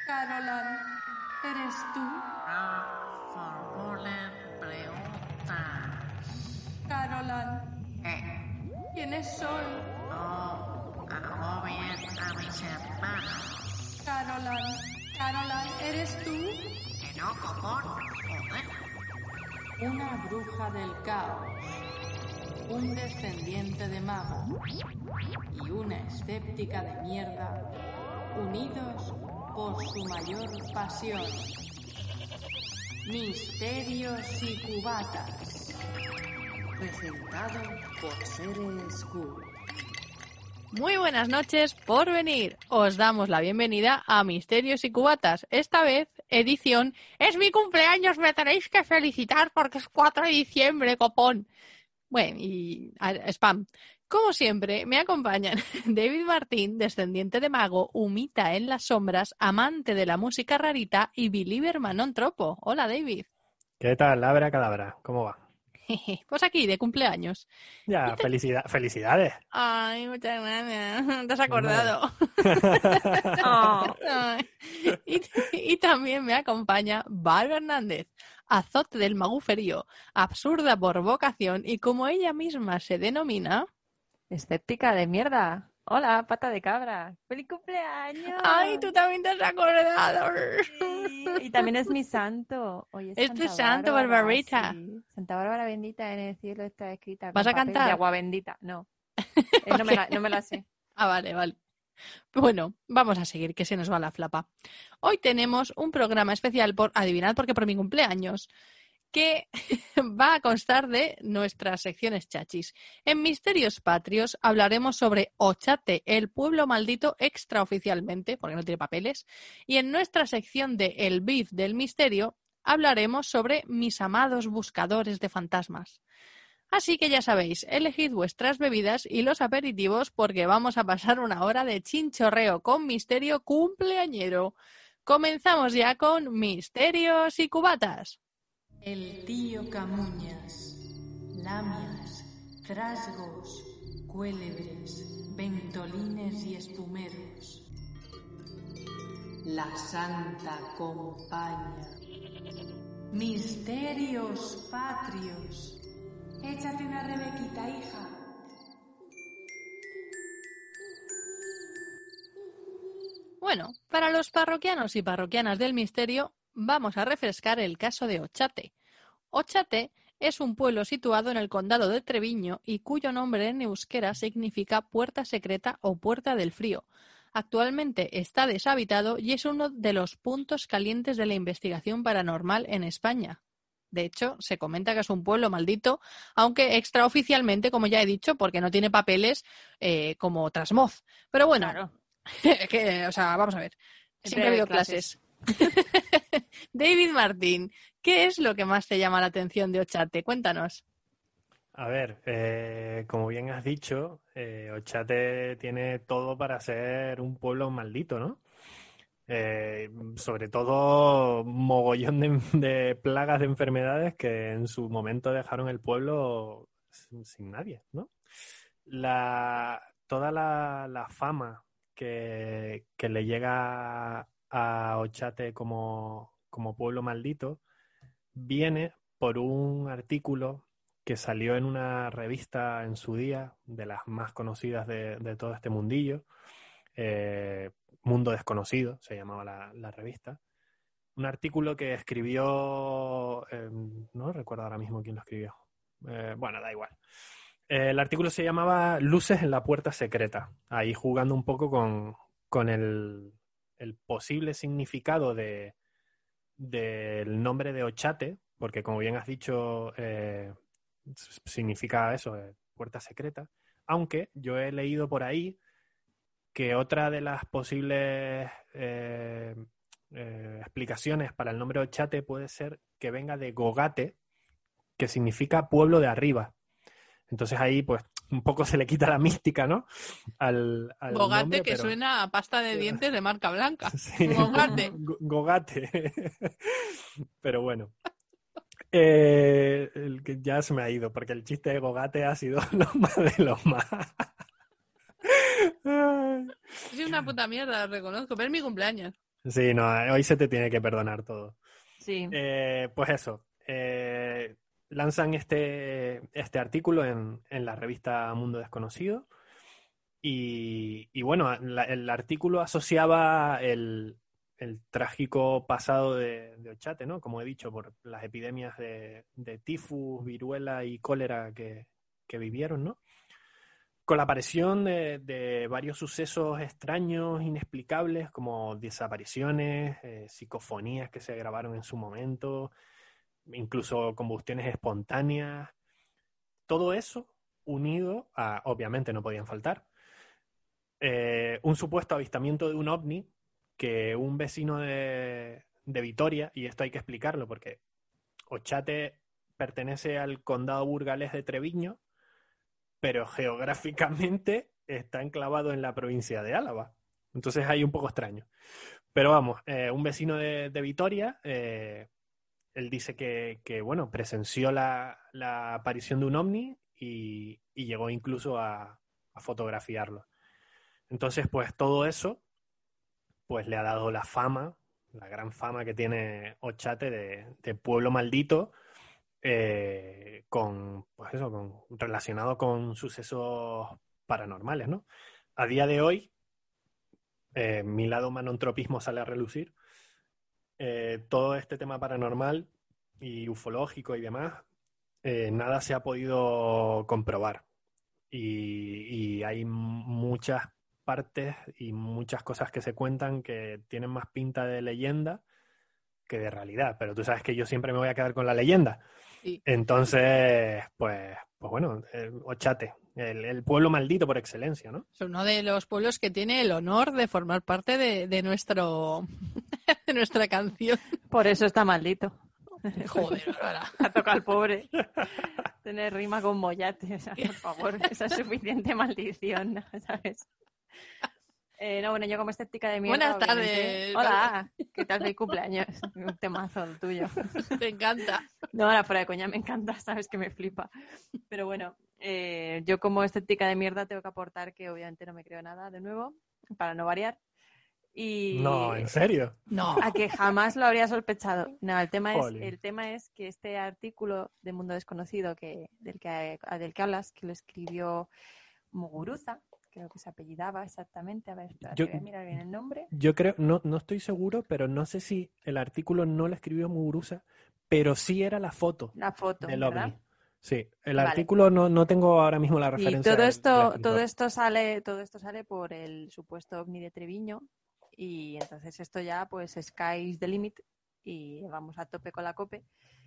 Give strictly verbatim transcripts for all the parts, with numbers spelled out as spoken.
Carolan, ¿eres tú? No formulen preguntas. Carolan, Eh, ¿quiénes son? no agobien a mis hermanos. Carolan, Carolan, ¿eres tú? Que no, cojón. Joder. Una bruja del caos, un descendiente de mago y una escéptica de mierda, unidos por su mayor pasión. Misterios y cubatas, presentado por Seres Cool. Muy buenas noches por venir. Os damos la bienvenida a Misterios y Cubatas. Esta vez, edición "Es mi cumpleaños, me tenéis que felicitar porque es cuatro de diciembre, copón". Bueno, y a, spam. Como siempre, me acompañan David Martín, descendiente de mago, humita en las sombras, amante de la música rarita y believer non tropo. Hola, David. ¿Qué tal, Labra Cadabra? ¿Cómo va? Pues aquí, de cumpleaños. Ya, te... felicidad, felicidades. Ay, muchas gracias. Te has acordado. Oh. Ay. Y, y también me acompaña Val Hernández, azote del maguferío, absurda por vocación y como ella misma se denomina... Escéptica de mierda. Hola, pata de cabra. ¡Feliz cumpleaños! ¡Ay, tú también te has acordado! Sí, y también es mi santo. Hoy es, es Santa tu santo, Bárbara, Barbarita. Sí. Santa Bárbara bendita en el cielo está escrita. ¿Vas con a papel cantar? De agua bendita. No. Eh, no, me la, no me la sé. Ah, vale, vale. Bueno, vamos a seguir, que se nos va la flapa. Hoy tenemos un programa especial por, adivinad porque por mi cumpleaños, que va a constar de nuestras secciones chachis. En Misterios Patrios hablaremos sobre Ochate, el pueblo maldito extraoficialmente, porque no tiene papeles, y en nuestra sección de El Beef del Misterio hablaremos sobre mis amados buscadores de fantasmas. Así que ya sabéis, elegid vuestras bebidas y los aperitivos porque vamos a pasar una hora de chinchorreo con misterio cumpleañero. Comenzamos ya con Misterios y Cubatas. El tío Camuñas, lamias, trasgos, cuélebres, ventolines y espumeros. La Santa Compaña. Misterios patrios. Échate una rebequita, hija. Bueno, para los parroquianos y parroquianas del misterio, vamos a refrescar el caso de Ochate. Ochate es un pueblo situado en el condado de Treviño y cuyo nombre en euskera significa puerta secreta o puerta del frío. Actualmente está deshabitado y es uno de los puntos calientes de la investigación paranormal en España. De hecho, se comenta que es un pueblo maldito, aunque extraoficialmente, como ya he dicho, porque no tiene papeles eh, como Trasmoz. Pero bueno, Claro. que, o sea, vamos a ver. Siempre ha Siempre habido hay clases. clases. David Martín, ¿qué es lo que más te llama la atención de Ochate? Cuéntanos. A ver, eh, como bien has dicho, eh, Ochate tiene todo para ser un pueblo maldito, ¿no? Eh, sobre todo mogollón de, de plagas de enfermedades que en su momento dejaron el pueblo sin, sin nadie, ¿no? La, toda la, la fama que, que le llega a Ochate como, como pueblo maldito viene por un artículo que salió en una revista en su día, de las más conocidas de, de todo este mundillo, eh, Mundo Desconocido se llamaba la, la revista. Un artículo que escribió, eh, no recuerdo ahora mismo quién lo escribió, eh, bueno, da igual. Eh, el artículo se llamaba Luces en la puerta secreta, ahí jugando un poco con, con el, el posible significado de, del nombre de Ochate, porque como bien has dicho, eh, significa eso, eh, puerta secreta, aunque yo he leído por ahí que otra de las posibles eh, eh, explicaciones para el nombre Ochate puede ser que venga de Gogate, que significa pueblo de arriba. Entonces ahí pues un poco se le quita la mística, ¿no? Al, al Gogate, nombre, que pero... suena a pasta de dientes de marca blanca. Sí, Gogate. Gogate. Pero bueno. Eh, el que ya se me ha ido, porque el chiste de Gogate ha sido lo más de lo más. Es una puta mierda, lo reconozco, pero es mi cumpleaños. Sí, no, hoy se te tiene que perdonar todo. Sí. Eh, pues eso, eh, lanzan este, este artículo en, en la revista Mundo Desconocido y, y bueno, la- el artículo asociaba el, el trágico pasado de, de Ochate, ¿no? Como he dicho, por las epidemias de, de tifus, viruela y cólera que, que vivieron, ¿no? Con la aparición de, de varios sucesos extraños, inexplicables, como desapariciones, eh, psicofonías que se grabaron en su momento, incluso combustiones espontáneas, todo eso unido a, obviamente no podían faltar, eh, un supuesto avistamiento de un ovni que un vecino de, de Vitoria, y esto hay que explicarlo porque Ochate pertenece al condado burgalés de Treviño, pero geográficamente está enclavado en la provincia de Álava. Entonces hay un poco extraño. Pero vamos, eh, un vecino de, de Vitoria, eh, él dice que, que, bueno, presenció la, la aparición de un ovni y, y llegó incluso a, a fotografiarlo. Entonces, pues todo eso, pues le ha dado la fama, la gran fama que tiene Ochate de, de pueblo maldito, eh, con, pues eso, con, relacionado con sucesos paranormales, ¿no? A día de hoy, eh, mi lado manontropismo sale a relucir. Eh, todo este tema paranormal y ufológico y demás, eh, nada se ha podido comprobar. Y, y hay muchas partes y muchas cosas que se cuentan que tienen más pinta de leyenda que de realidad. Pero tú sabes que yo siempre me voy a quedar con la leyenda. Sí. Entonces, pues, pues bueno, eh, Ochate, el, el pueblo maldito por excelencia, ¿no? Es uno de los pueblos que tiene el honor de formar parte de, de nuestro de nuestra canción. Por eso está maldito. Joder, Bárbara. Ha tocado al pobre. Tener rima con mollate, o sea, por favor, esa es suficiente maldición, ¿no? ¿Sabes? Eh, no, bueno, yo como escéptica de mierda. Buenas obviamente- tardes. Hola, ¿qué tal feliz cumpleaños? Un temazo el tuyo. Te encanta. No, ahora fuera de coña, me encanta, sabes que me flipa. Pero bueno, eh, yo como escéptica de mierda tengo que aportar que obviamente no me creo nada de nuevo, para no variar. Y No, ¿en serio? No. a que jamás lo habría sospechado. No, el tema es, Jolín. el tema es que este artículo de Mundo Desconocido que, del, que, del que hablas, que lo escribió Muguruza, creo que se apellidaba exactamente, a ver, espera, Yo- voy a mirar bien el nombre. Yo creo, no, no estoy seguro, pero no sé si el artículo no lo escribió Muguruza, pero sí era la foto La foto, del ¿verdad? ovni. Sí, el Vale. artículo no, no tengo ahora mismo la Y referencia. todo del- esto, del escritor. todo esto sale, todo esto sale por el supuesto ovni de Treviño, y entonces esto ya pues sky's the limit y vamos a tope con la cope.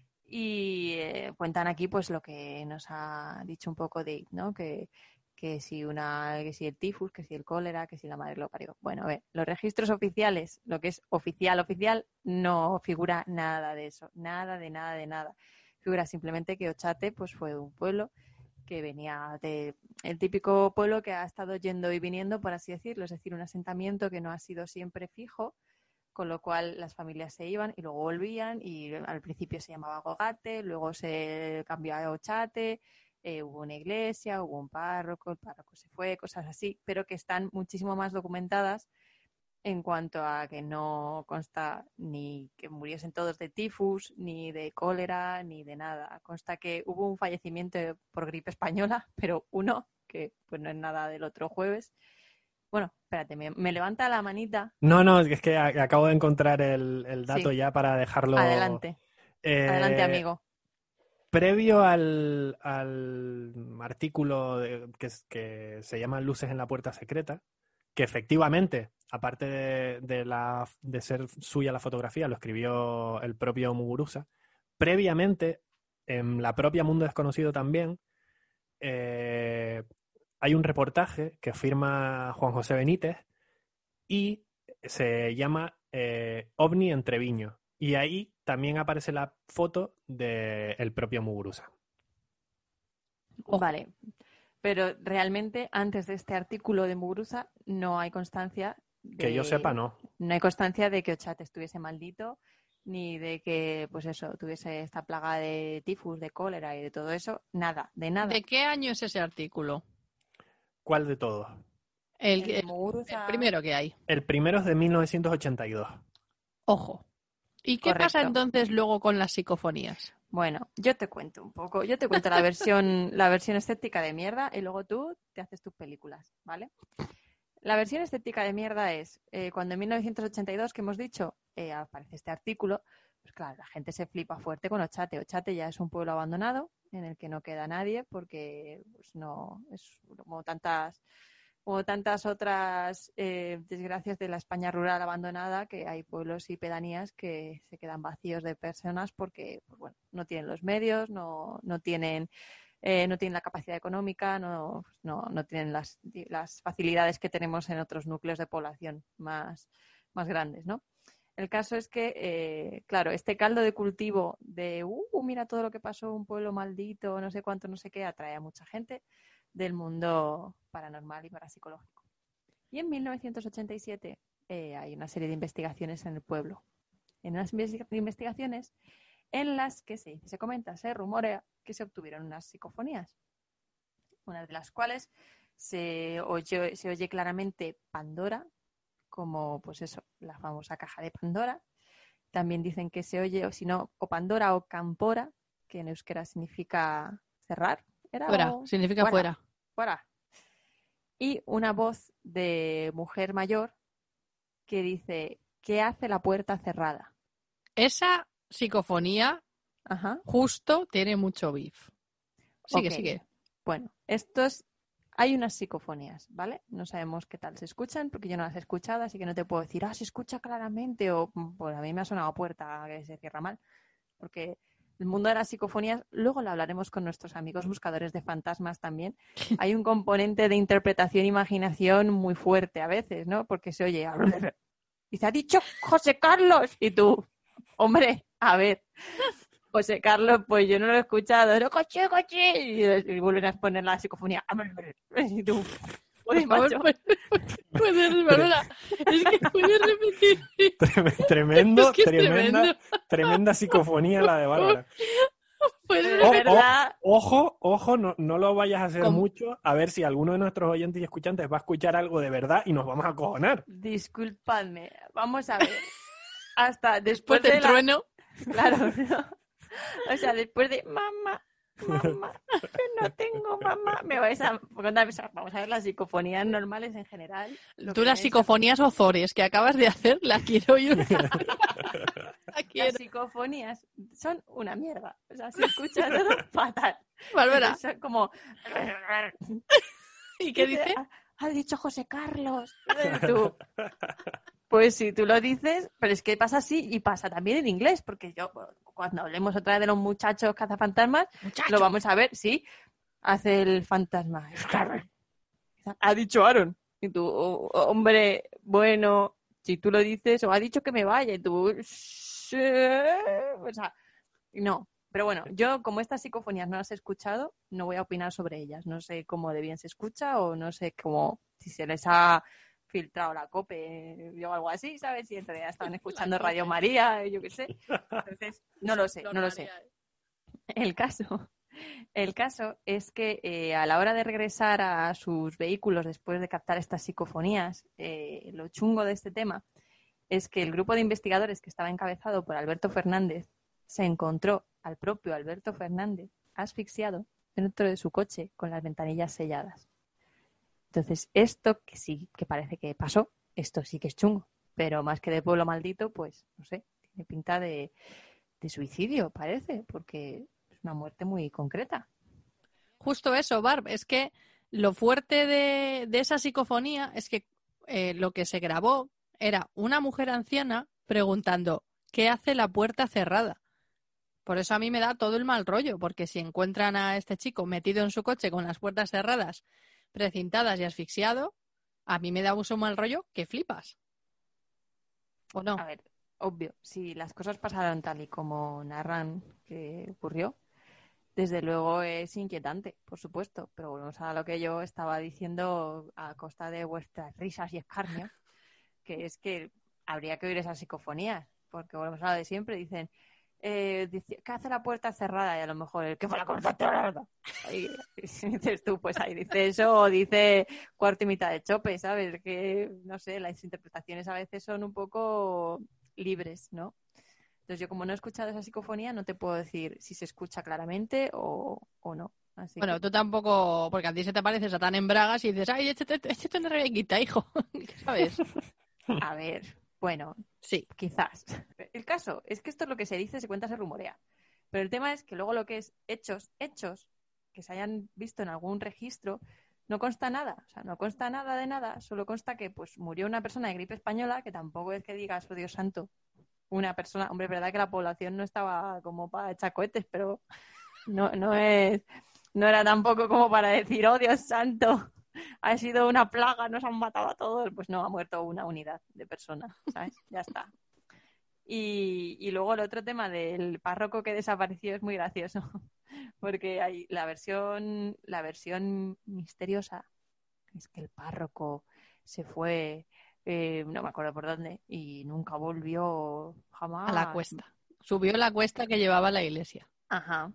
Y eh, cuentan aquí pues lo que nos ha dicho un poco Dave, ¿no? Que, que si una, que si el tifus, que si el cólera, que si la madre lo parió. Bueno, a ver, los registros oficiales, lo que es oficial, oficial, no figura nada de eso, nada de nada de nada. Figura simplemente que Ochate pues fue un pueblo que venía de el típico pueblo que ha estado yendo y viniendo, por así decirlo, es decir, un asentamiento que no ha sido siempre fijo, con lo cual las familias se iban y luego volvían, y al principio se llamaba Gogate, luego se cambió a Ochate, eh, hubo una iglesia, hubo un párroco, el párroco se fue, cosas así, pero que están muchísimo más documentadas en cuanto a que no consta ni que muriesen todos de tifus, ni de cólera, ni de nada. Consta que hubo un fallecimiento por gripe española, pero uno, que pues no es nada del otro jueves. Bueno, espérate, me, me levanta la manita. No, no, es que a- acabo de encontrar el, el dato Sí. ya para dejarlo. Adelante, Eh, adelante, amigo. Previo al, al artículo de- que, es- que se llama Luces en la Puerta Secreta, que efectivamente, aparte de, de la, de ser suya la fotografía, lo escribió el propio Muguruza, previamente, en la propia Mundo Desconocido también, eh, hay un reportaje que firma Juan José Benítez y se llama eh, OVNI en Treviño. Y ahí también aparece la foto del propio Muguruza. Ojo. Vale, pero realmente antes de este artículo de Muguruza no hay constancia de... Que yo sepa, no. No hay constancia de que Ochate estuviese maldito, ni de que, pues eso, tuviese esta plaga de tifus, de cólera y de todo eso. Nada, de nada. ¿De qué año es ese artículo? ¿Cuál de todos? El, El el- el Muguruza. primero que hay. El primero es de mil novecientos ochenta y dos. Ojo. ¿Y qué Correcto. pasa entonces luego con las psicofonías? Bueno, yo te cuento un poco. Yo te cuento la versión, la versión escéptica de mierda y luego tú te haces tus películas, ¿vale? La versión escéptica de mierda es eh, cuando en mil novecientos ochenta y dos, que hemos dicho, eh, aparece este artículo, pues claro, la gente se flipa fuerte con Ochate. Ochate ya es un pueblo abandonado en el que no queda nadie porque pues, no es como tantas como tantas otras eh, desgracias de la España rural abandonada, que hay pueblos y pedanías que se quedan vacíos de personas porque pues, bueno, no tienen los medios, no, no tienen eh, no tienen la capacidad económica, no, no, no tienen las, las facilidades que tenemos en otros núcleos de población más, más grandes, ¿no? El caso es que, eh, claro, este caldo de cultivo de, uh, mira todo lo que pasó, un pueblo maldito, no sé cuánto, no sé qué, atrae a mucha gente del mundo paranormal y parapsicológico. Y en mil novecientos ochenta y siete eh, hay una serie de investigaciones en el pueblo. En unas investigaciones en las que se, se comenta, se rumorea que se obtuvieron unas psicofonías, una de las cuales se oye, se oye claramente Pandora, como pues eso, la famosa caja de Pandora. También dicen que se oye, o si no, o Pandora o Campora, que en euskera significa cerrar. ¿Era? Fuera, O... significa fuera. Fuera. Y una voz de mujer mayor que dice, ¿qué hace la puerta cerrada? Esa psicofonía Ajá. justo tiene mucho beef. Sigue, Ok. sigue. Bueno, estos... Hay unas psicofonías, ¿vale? No sabemos qué tal se escuchan, porque yo no las he escuchado, así que no te puedo decir, ah, se escucha claramente, o pues a mí me ha sonado puerta que se cierra mal. Porque el mundo de las psicofonías, luego lo hablaremos con nuestros amigos buscadores de fantasmas también. Hay un componente de interpretación e imaginación muy fuerte a veces, ¿no? Porque se oye, y se ha dicho José Carlos, y tú, hombre, a ver, José Carlos, pues yo no lo he escuchado, no, coche, coche, y, y vuelven a poner la psicofonía, y tú, joder, Por favor, macho. puedes, puedes, Bárbara, es que puedes repetir. Trem- Tremendo, Es que es tremenda, tremendo. tremenda psicofonía la de Bárbara. Puedes De Oh, repetir. verdad, Ojo, ojo, no, no lo vayas a hacer ¿Cómo? mucho, a ver si alguno de nuestros oyentes y escuchantes va a escuchar algo de verdad y nos vamos a acojonar. disculpadme, vamos a ver. Hasta Después después del de la... trueno. Claro, ¿no? O sea, después de mamá, mamá, que no tengo mamá, me vais a contar, vamos a ver las psicofonías normales en general. Lo Tú que las es- psicofonías ozores que acabas de hacer, la quiero oír. La Las quiero. psicofonías son una mierda. O sea, se escucha todo fatal. Bárbara, Son como... ¿y qué dice? Ha, ha dicho José Carlos. Y tú, pues si tú lo dices, pero es que pasa así y pasa también en inglés, porque yo, cuando hablemos otra vez de los muchachos cazafantasmas, lo vamos a ver, sí, hace el fantasma. Ha dicho Aaron. Y tú, oh, hombre, bueno, si tú lo dices, o ha dicho que me vaya, y tú, sí, o sea, no. Pero bueno, yo como estas psicofonías no las he escuchado, no voy a opinar sobre ellas. No sé cómo de bien se escucha o no sé cómo, si se les ha filtrado la COPE o algo así, ¿sabes? Si en realidad estaban escuchando COPE. Radio María, yo qué sé. Entonces, no lo sé, no lo sé. El caso, el caso es que eh, a la hora de regresar a sus vehículos después de captar estas psicofonías, eh, lo chungo de este tema es que el grupo de investigadores que estaba encabezado por Alberto Fernández se encontró al propio Alberto Fernández asfixiado dentro de su coche con las ventanillas selladas. Entonces, esto que sí que parece que pasó, esto sí que es chungo, pero más que de pueblo maldito, pues, no sé, tiene pinta de, de suicidio, parece, porque es una muerte muy concreta. Justo eso, Barb, es que lo fuerte de, de esa psicofonía es que eh, lo que se grabó era una mujer anciana preguntando ¿qué hace la puerta cerrada? Por eso a mí me da todo el mal rollo, porque si encuentran a este chico metido en su coche con las puertas cerradas, precintadas y asfixiado, a mí me da un mal rollo que flipas. ¿O no? A ver, obvio, si las cosas pasaron tal y como narran que ocurrió, desde luego es inquietante, por supuesto, pero volvemos a lo que yo estaba diciendo a costa de vuestras risas y escarnio, que es que habría que oír esas psicofonías, porque volvemos a lo de siempre, dicen, eh, dice, ¿qué hace la puerta cerrada? Y a lo mejor el que fue la puerta cerrada. Y, y dices tú, pues ahí dice eso, o dice cuarto y mitad de chope, ¿sabes? Que, no sé, las interpretaciones a veces son un poco libres, ¿no? Entonces yo como no he escuchado esa psicofonía, no te puedo decir si se escucha claramente o, o no. Así Bueno, que... tú tampoco, porque a ti se te parece Satán en bragas y dices, ay, échate, échate una rebequita, hijo. ¿Sabes? A ver, bueno, Sí. quizás. El caso es que esto es lo que se dice, se cuenta, se rumorea. Pero el tema es que luego lo que es hechos, hechos, que se hayan visto en algún registro, no consta nada. O sea, no consta nada de nada, solo consta que pues murió una persona de gripe española, que tampoco es que digas, oh Dios santo, una persona, hombre, es verdad que la población no estaba como para echar cohetes, pero no, no es, no era tampoco como para decir, oh Dios santo, ha sido una plaga, nos han matado a todos. Pues no, ha muerto una unidad de personas, ¿sabes? Ya está. Y, y luego el otro tema del párroco que desapareció es muy gracioso, porque hay la versión, la versión misteriosa es que el párroco se fue, eh, no me acuerdo por dónde, y nunca volvió jamás. A la cuesta. Subió la cuesta que llevaba la iglesia. Ajá.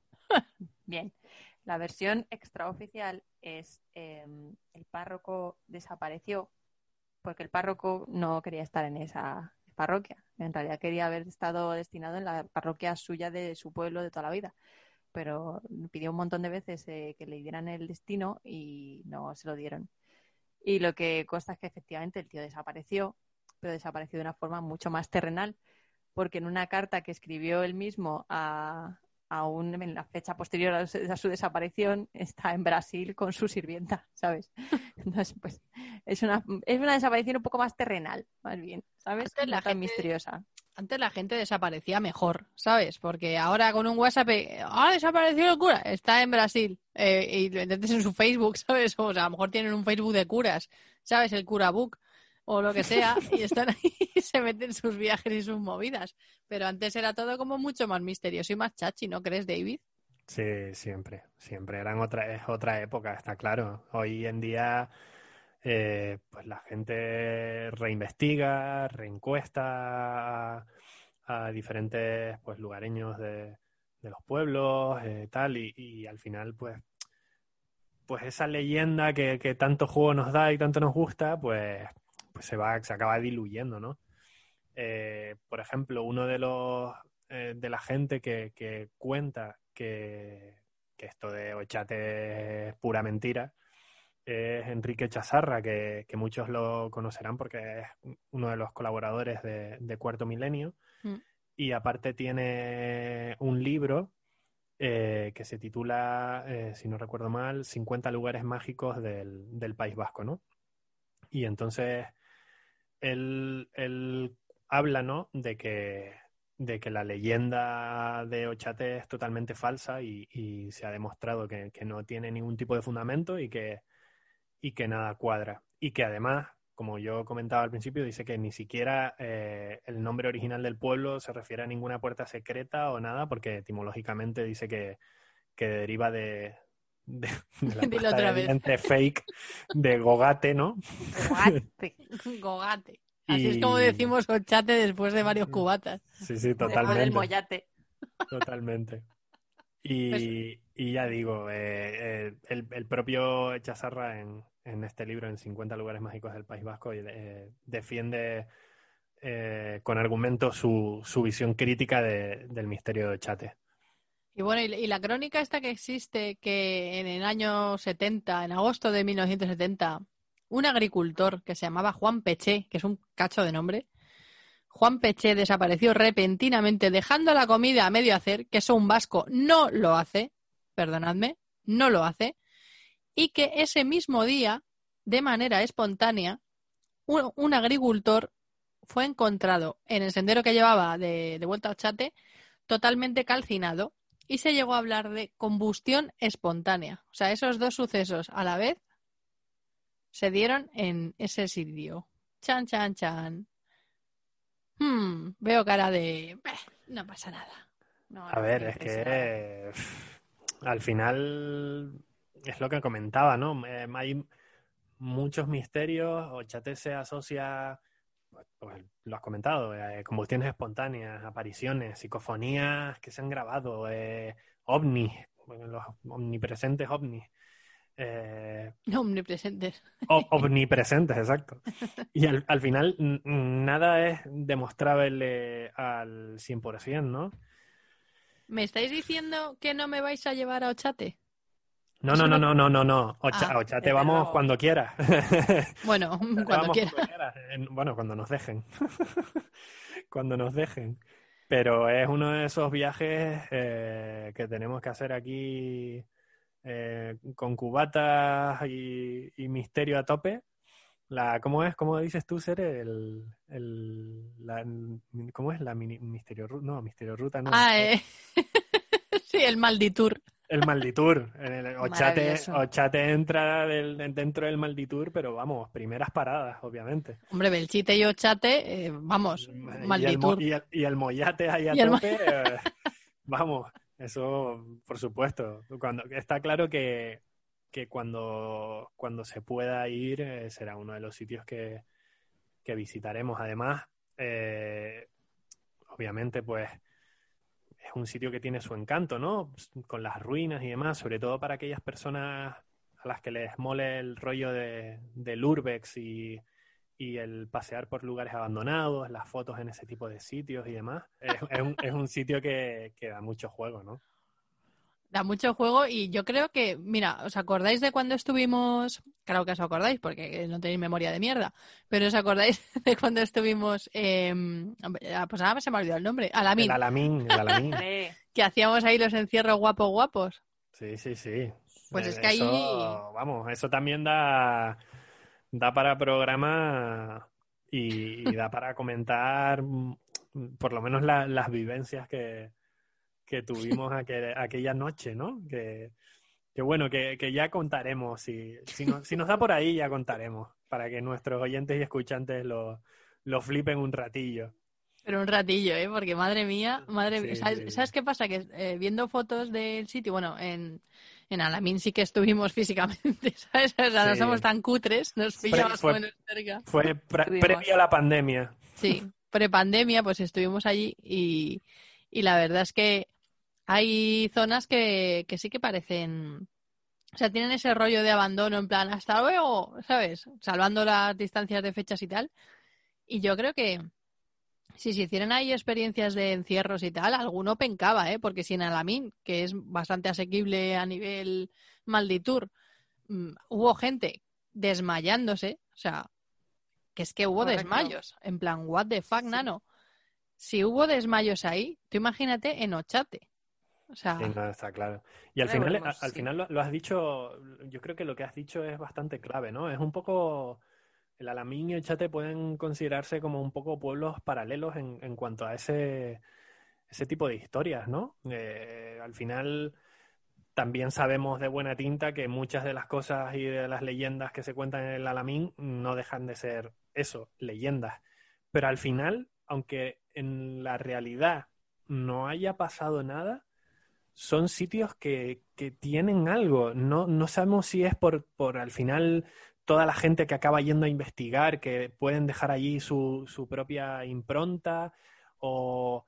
Bien. La versión extraoficial es eh, el párroco desapareció porque el párroco no quería estar en esa parroquia. En realidad quería haber estado destinado en la parroquia suya de su pueblo de toda la vida. Pero pidió un montón de veces eh, que le dieran el destino y no se lo dieron. Y lo que consta es que efectivamente el tío desapareció, pero desapareció de una forma mucho más terrenal, porque en una carta que escribió él mismo a, a un, en la fecha posterior a su, a su desaparición, está en Brasil con su sirvienta, ¿sabes? Entonces, pues, es una, es una desaparición un poco más terrenal, más bien, ¿sabes? Antes la No tan gente- misteriosa. Antes la gente desaparecía mejor, ¿sabes? Porque ahora con un WhatsApp, eh, ¡ah, desapareció el cura! Está en Brasil. Eh, y lo entiendes en su Facebook, ¿sabes? O sea, a lo mejor tienen un Facebook de curas, ¿sabes? El cura book o lo que sea, y están ahí y se meten sus viajes y sus movidas. Pero antes era todo como mucho más misterioso y más chachi, ¿no crees, David? Sí, siempre, siempre. Eran otra, es otra época, está claro. Hoy en día, eh, pues la gente reinvestiga, reencuesta a, a diferentes pues lugareños de, de los pueblos, eh, tal, y, y al final, pues, pues esa leyenda que, que tanto juego nos da y tanto nos gusta, pues, pues se va, se acaba diluyendo, ¿no? Eh, por ejemplo, uno de los eh, de la gente que, que cuenta que, que esto de Ochate es pura mentira es Enrique Chazarra, que, que muchos lo conocerán porque es uno de los colaboradores de, de Cuarto Milenio. Mm. Y aparte tiene un libro eh, que se titula, eh, si no recuerdo mal, cincuenta lugares mágicos del, del País Vasco, ¿no? Y entonces él, él habla, ¿no? De que, de que la leyenda de Ochate es totalmente falsa y, y se ha demostrado que, que no tiene ningún tipo de fundamento y que, y que nada cuadra. Y que además, como yo comentaba al principio, dice que ni siquiera eh, el nombre original del pueblo se refiere a ninguna puerta secreta o nada, porque etimológicamente dice que, que deriva de, de, de la Dilo pasta otra de vez. diente fake de Gogate, ¿no? Guate. Gogate. Así es Y- como decimos ochate después de varios cubatas. Sí, sí, Después del totalmente. mollate. Totalmente. Y, y ya digo, eh, eh, el, el propio Chazarra en, en este libro, en cincuenta lugares mágicos del País Vasco, eh, defiende eh, con argumentos su, su visión crítica de- del misterio de Ochate. Y bueno, y, y la crónica esta que existe, que en el año setenta, en agosto de mil novecientos setenta, un agricultor que se llamaba Juan Peché, que es un cacho de nombre, Juan Peché desapareció repentinamente dejando la comida a medio hacer, que eso un vasco no lo hace, perdonadme, no lo hace, y que ese mismo día, de manera espontánea, un, un agricultor fue encontrado en el sendero que llevaba de, de vuelta a Ochate, totalmente calcinado, y se llegó a hablar de combustión espontánea. O sea, esos dos sucesos a la vez se dieron en ese sitio. Chan, chan, chan. Hmm, veo cara de... "Beh, no pasa nada". No, A no, ver, me es impresiona. que eh, al final es lo que comentaba, ¿no? Eh, hay muchos misterios, Ochate se asocia pues, pues, lo has comentado, eh, combustiones espontáneas, apariciones, psicofonías que se han grabado, eh, ovnis, bueno, los omnipresentes ovnis. Eh, Omnipresentes. o- omnipresentes, exacto. Y al, al final n- nada es demostrable al cien por ciento, ¿no? ¿Me estáis diciendo que no me vais a llevar a Ochate? No, Eso no, no, no- no, no, no, no. Ocha- Ah, a Ochate desde vamos luego. cuando quieras. Bueno, Ochate cuando vamos quiera. cuando quieras. En- Bueno, cuando nos dejen. Cuando nos dejen. Pero es uno de esos viajes eh, que tenemos que hacer aquí eh, con cubatas y, y misterio a tope. La, ¿cómo es? ¿Cómo dices tú, Sere? El, el, la, ¿cómo es? La mini, misterio ruta. No, misterio ruta no. Ah, eh. Sí, el Malditur. El Malditur. El Ochate, Maravilloso. Ochate entra del- dentro del Malditur, pero vamos, primeras paradas, obviamente. Hombre, Belchite y Ochate, eh, vamos, Y el, mo- Malditur. y, el, y el mollate ahí a Y el mo- tope, eh, vamos, eso por supuesto. Cuando, está claro que, que cuando, cuando se pueda ir eh, será uno de los sitios que, que visitaremos. Además, eh, obviamente, pues es un sitio que tiene su encanto, ¿no? Con las ruinas y demás, sobre todo para aquellas personas a las que les mole el rollo de, del urbex y, y el pasear por lugares abandonados, las fotos en ese tipo de sitios y demás. Es, es un, es un sitio que, que da mucho juego, ¿no? Da mucho juego y yo creo que, mira, ¿os acordáis de cuando estuvimos? Claro que os acordáis porque no tenéis memoria de mierda, pero ¿os acordáis de cuando estuvimos, eh, pues ahora se me ha olvidado el nombre, Alamín, El Alamín, el Alamín. Hombre, que hacíamos ahí los encierros guapos guapos? Sí, sí, sí. Pues Eh, es que ahí- eso, vamos, eso también da, da para programa y, y da para comentar mm, por lo menos la- las vivencias que, que tuvimos aquel- aquella noche, ¿no? Que, que bueno, que, que ya contaremos. Si, si, nos, si nos da por ahí, ya contaremos. Para que nuestros oyentes y escuchantes lo, lo flipen un ratillo. Pero un ratillo, ¿eh? Porque madre mía, madre Sí, mía. ¿Sabes, sí, sí. ¿sabes qué pasa? Que eh, viendo fotos del sitio, bueno, en, en Alamín sí que estuvimos físicamente, ¿sabes? O sea, no Sí. somos tan cutres, nos Fue- pillamos fue- menos cerca. Fue pre- Estuvimos. previo a la pandemia. Sí, prepandemia, pues estuvimos allí y, y la verdad es que hay zonas que, que sí que parecen. O sea, tienen ese rollo de abandono en plan, hasta luego, ¿sabes? Salvando las distancias de fechas y tal. Y yo creo que si se hicieran ahí experiencias de encierros y tal, alguno pencaba, ¿eh? Porque si en Alamín, que es bastante asequible a nivel Malditur, mm, hubo gente desmayándose, o sea, que es que hubo Correcto. desmayos, en plan, what the fuck, nano. Si hubo desmayos ahí, tú imagínate en Ochate. O sea, Sí, no, está claro. Y al Ahí final, volvemos, a- al sí. final lo, lo has dicho, yo creo que lo que has dicho es bastante clave, ¿no? Es un poco, el Alamín y el Chate pueden considerarse como un poco pueblos paralelos en, en cuanto a ese, ese tipo de historias, ¿no? Eh, al final también sabemos de buena tinta que muchas de las cosas y de las leyendas que se cuentan en el Alamín no dejan de ser eso, leyendas. Pero al final, aunque en la realidad no haya pasado nada, son sitios que, que tienen algo. No, no sabemos si es por, por al final toda la gente que acaba yendo a investigar, que pueden dejar allí su, su propia impronta, o,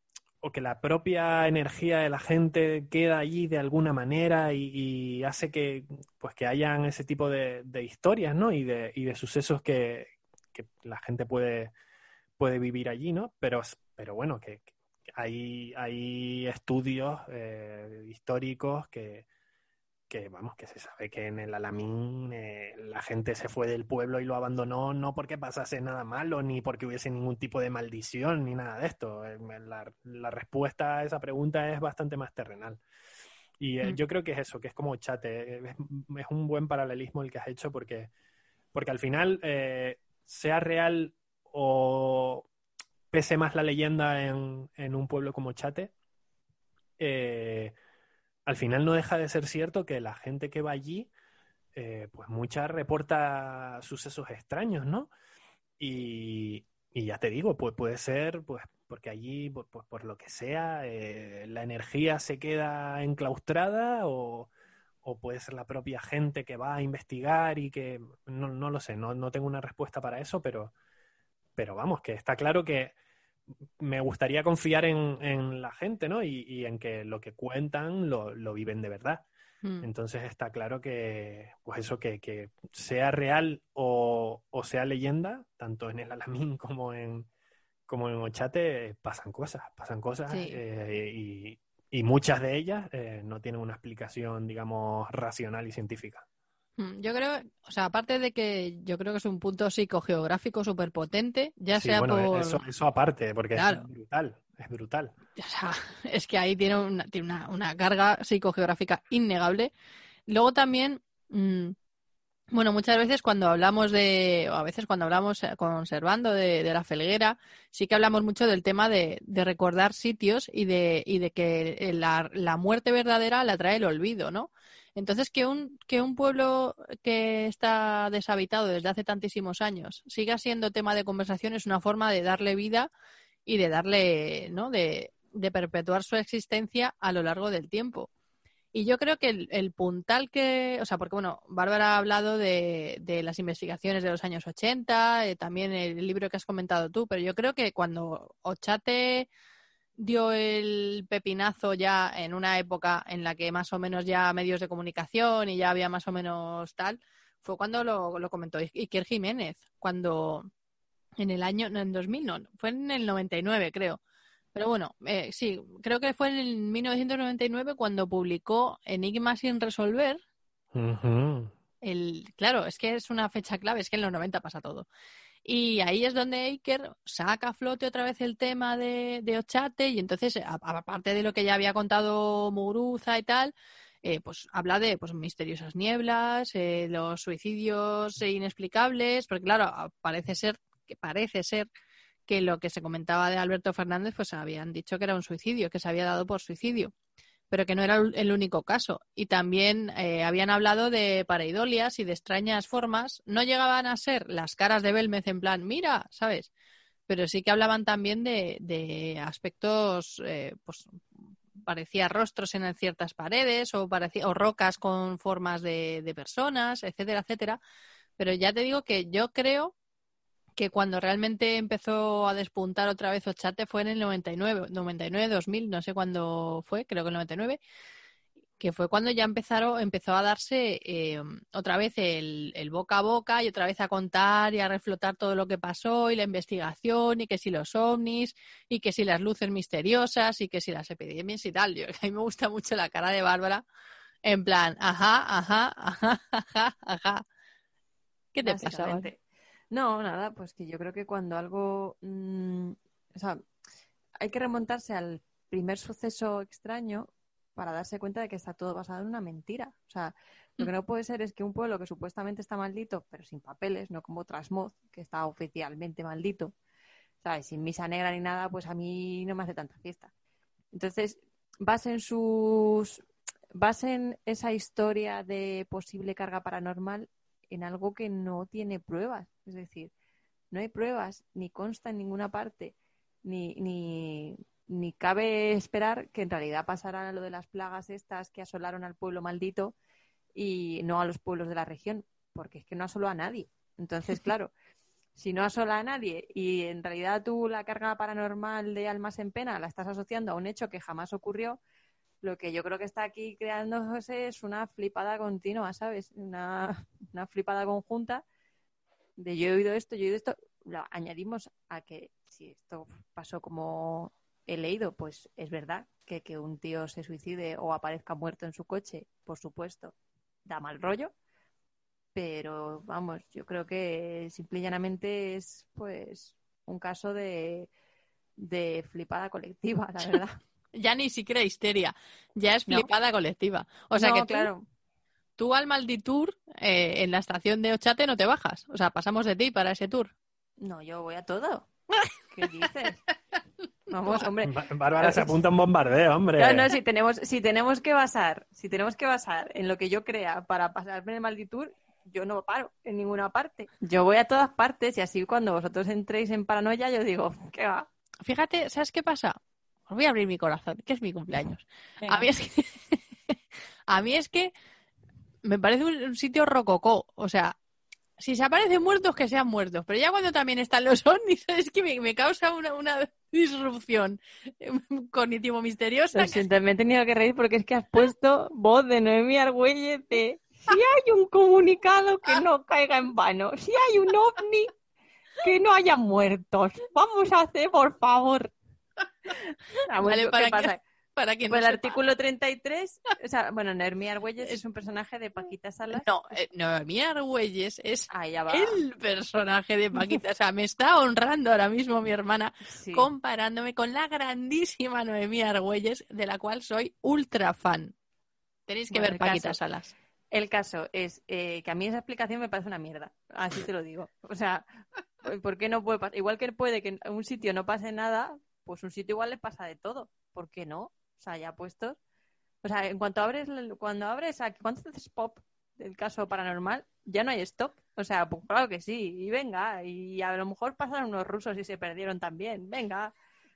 o que la propia energía de la gente queda allí de alguna manera y, y hace que, pues, que hayan ese tipo de, de historias, ¿no? Y de, y de sucesos que, que la gente puede, puede vivir allí, ¿no? Pero, pero bueno, que, que hay, hay estudios eh, históricos que, que, vamos, que se sabe que en el Alamín eh, la gente se fue del pueblo y lo abandonó no porque pasase nada malo, ni porque hubiese ningún tipo de maldición, ni nada de esto. Eh, La, la respuesta a esa pregunta es bastante más terrenal. Y eh, Mm. yo creo que es eso, que es como Chate. Es, es un buen paralelismo el que has hecho porque, porque al final, eh, sea real o pese más la leyenda en, en un pueblo como Chate, eh, al final no deja de ser cierto que la gente que va allí, eh, pues mucha reporta sucesos extraños, ¿no? Y, y ya te digo, pues puede ser, pues, porque allí, pues, pues, por lo que sea, eh, la energía se queda enclaustrada o, o puede ser la propia gente que va a investigar y que, no, no lo sé, no, no tengo una respuesta para eso, pero, pero vamos, que está claro que me gustaría confiar en, en la gente, ¿no? Y, y en que lo que cuentan lo, lo viven de verdad. Mm. Entonces está claro que, pues eso, que, que sea real o, o sea leyenda, tanto en el Alamín como en, como en Ochate, pasan cosas, pasan cosas Sí. eh, y, y muchas de ellas eh, no tienen una explicación, digamos, racional y científica. Mm, Yo creo, o sea, aparte de que yo creo que es un punto psicogeográfico súper potente, ya Sí, sea bueno, por... eso, eso aparte, porque Claro. es brutal, es brutal. O sea, es que ahí tiene una, tiene una, una carga psicogeográfica innegable. Luego también, mmm, bueno, muchas veces cuando hablamos de, o a veces cuando hablamos eh, con Servando de, de la Felguera, sí que hablamos mucho del tema de, de recordar sitios y de, y de que la, la muerte verdadera la trae el olvido, ¿no? Entonces, que un, que un pueblo que está deshabitado desde hace tantísimos años siga siendo tema de conversación es una forma de darle vida y de darle, ¿no? De, de perpetuar su existencia a lo largo del tiempo. Y yo creo que el, el puntal que, o sea, porque bueno, Bárbara ha hablado de, de las investigaciones de los años ochenta, eh, también el libro que has comentado tú, pero yo creo que cuando Ochate dio el pepinazo ya en una época en la que más o menos ya medios de comunicación y ya había más o menos tal, fue cuando lo, lo comentó Iker Jiménez, cuando en el año, no, en dos mil no, fue en el noventa y nueve creo. Pero bueno, eh, sí, creo que fue en el mil novecientos noventa y nueve cuando publicó Enigma sin resolver. Uh-huh. El, claro, es que es una fecha clave, es que en los noventa pasa todo. Y ahí es donde Iker saca a flote otra vez el tema de, de Ochate y entonces, a- aparte de lo que ya había contado Muguruza y tal, eh, pues habla de pues misteriosas nieblas, eh, los suicidios inexplicables, porque claro, parece ser que parece ser que lo que se comentaba de Alberto Fernández, pues habían dicho que era un suicidio, que se había dado por suicidio, pero que no era el único caso. Y también eh, habían hablado de pareidolias y de extrañas formas. No llegaban a ser las caras de Belmez en plan, mira, ¿sabes? Pero sí que hablaban también de, de aspectos, eh, pues parecía rostros en ciertas paredes o, parecía, o rocas con formas de, de personas, etcétera, etcétera. Pero ya te digo que yo creo que cuando realmente empezó a despuntar otra vez Ochate fue en el noventa y nueve, noventa y nueve, dos mil, no sé cuándo fue, creo que el noventa y nueve, que fue cuando ya empezaron, empezó a darse eh, otra vez el, el boca a boca y otra vez a contar y a reflotar todo lo que pasó y la investigación y que si los ovnis y que si las luces misteriosas y que si las epidemias y tal. Yo, a mí me gusta mucho la cara de Bárbara en plan, ajá, ajá, ajá, ajá, ajá. ¿Qué te pasa, Bárbara? Básicamente. No, nada, pues que yo creo que cuando algo, mmm, o sea, hay que remontarse al primer suceso extraño para darse cuenta de que está todo basado en una mentira. O sea, lo que no puede ser es que un pueblo que supuestamente está maldito, pero sin papeles, no como Trasmoz, que está oficialmente maldito, ¿sabes? Sin misa negra ni nada, pues a mí no me hace tanta fiesta. Entonces, basen sus, basen esa historia de posible carga paranormal en algo que no tiene pruebas. Es decir, no hay pruebas, ni consta en ninguna parte, ni, ni, ni cabe esperar que en realidad pasara lo de las plagas estas que asolaron al pueblo maldito y no a los pueblos de la región, porque es que no asoló a nadie. Entonces, claro, si no asola a nadie y en realidad tú la carga paranormal de almas en pena la estás asociando a un hecho que jamás ocurrió, lo que yo creo que está aquí creándose es una flipada continua, ¿sabes? Una, una flipada conjunta de yo he oído esto, yo he oído esto. Lo añadimos a que si esto pasó como he leído, pues es verdad que que un tío se suicide o aparezca muerto en su coche, por supuesto, da mal rollo. Pero, vamos, yo creo que simple y llanamente es, pues, un caso de, de flipada colectiva, la verdad. Ya ni siquiera histeria, ya es ¿No? flipada colectiva. O sea No, que tú, claro. tú al Malditur eh, en la estación de Ochate no te bajas. O sea, pasamos de ti para ese tour. No, yo voy a todo. ¿Qué dices? Vamos, hombre. Bárbara se apunta a un bombardeo, hombre. No, no, si tenemos, si tenemos que basar, si tenemos que basar en lo que yo crea para pasarme el Malditur, yo no paro en ninguna parte. Yo voy a todas partes y así cuando vosotros entréis en paranoia, yo digo, ¿qué va? Fíjate, ¿sabes qué pasa? Os voy a abrir mi corazón, que es mi cumpleaños. Venga. A mí es que a mí es que me parece un, un sitio rococó. O sea, si se aparecen muertos, que sean muertos. Pero ya cuando también están los ovnis, es que me, me causa una, una disrupción cognitivo-misteriosa. Lo siento, me he tenido que reír porque es que has puesto voz de Noemí Argüelles de si hay un comunicado que no caiga en vano, si hay un ovni que no haya muertos. Vamos a hacer, por favor. Ah, bueno, Vale, ¿qué para pasa? que- Para quien Pues no el sepa. artículo treinta y tres, o sea, bueno, Noemí Argüelles es un personaje de Paquita Salas. No, eh, Noemí Argüelles es Ah, ya va. el personaje de Paquita. O sea, me está honrando ahora mismo mi hermana Sí. comparándome con la grandísima Noemí Argüelles, de la cual soy ultra fan. Tenéis que Bueno, ver el Paquita caso. Salas. El caso es eh, que a mí esa explicación me parece una mierda. Así te lo digo. O sea, ¿por qué no puede pasar? Igual que puede que en un sitio no pase nada, pues un sitio igual le pasa de todo. ¿Por qué no? O sea, ya puestos. O sea, en cuanto abres, el- cuando abres, aquí, cuando haces pop del caso paranormal, ya no hay stop. O sea, pues claro que sí. Y venga, y a lo mejor pasaron unos rusos y se perdieron también. Venga.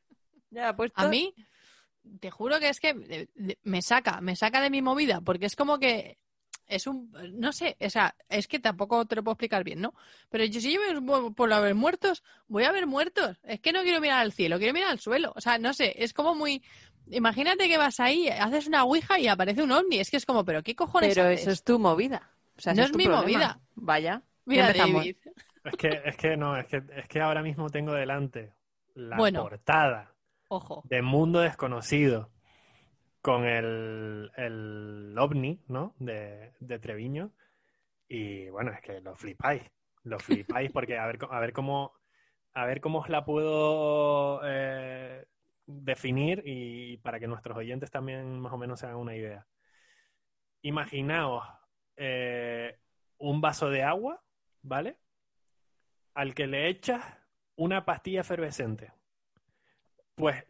Ya puestos. A mí, te juro que es que eh, de- me saca, me saca de mi movida, porque es como que es un, no sé, o sea, es que tampoco te lo puedo explicar bien, ¿no? Pero yo si yo voy por la ver muertos, voy a ver muertos. Es que no quiero mirar al cielo, quiero mirar al suelo. O sea, no sé, es como muy... Imagínate que vas ahí, haces una ouija y aparece un ovni. Es que es como, ¿pero qué cojones Pero haces? eso es tu movida. O sea, No ese es tu mi problema. movida. Vaya. Mira, ya empezamos. David. Es que, es que no, es que, es que ahora mismo tengo delante la Bueno. portada Ojo. de Mundo Desconocido con el, el ovni, ¿no? De, de Treviño. Y bueno, es que lo flipáis. Lo flipáis porque a ver, co- a ver cómo a ver cómo os la puedo eh, definir y para que nuestros oyentes también más o menos se hagan una idea. Imaginaos eh, un vaso de agua, ¿vale? Al que le echas una pastilla efervescente. Pues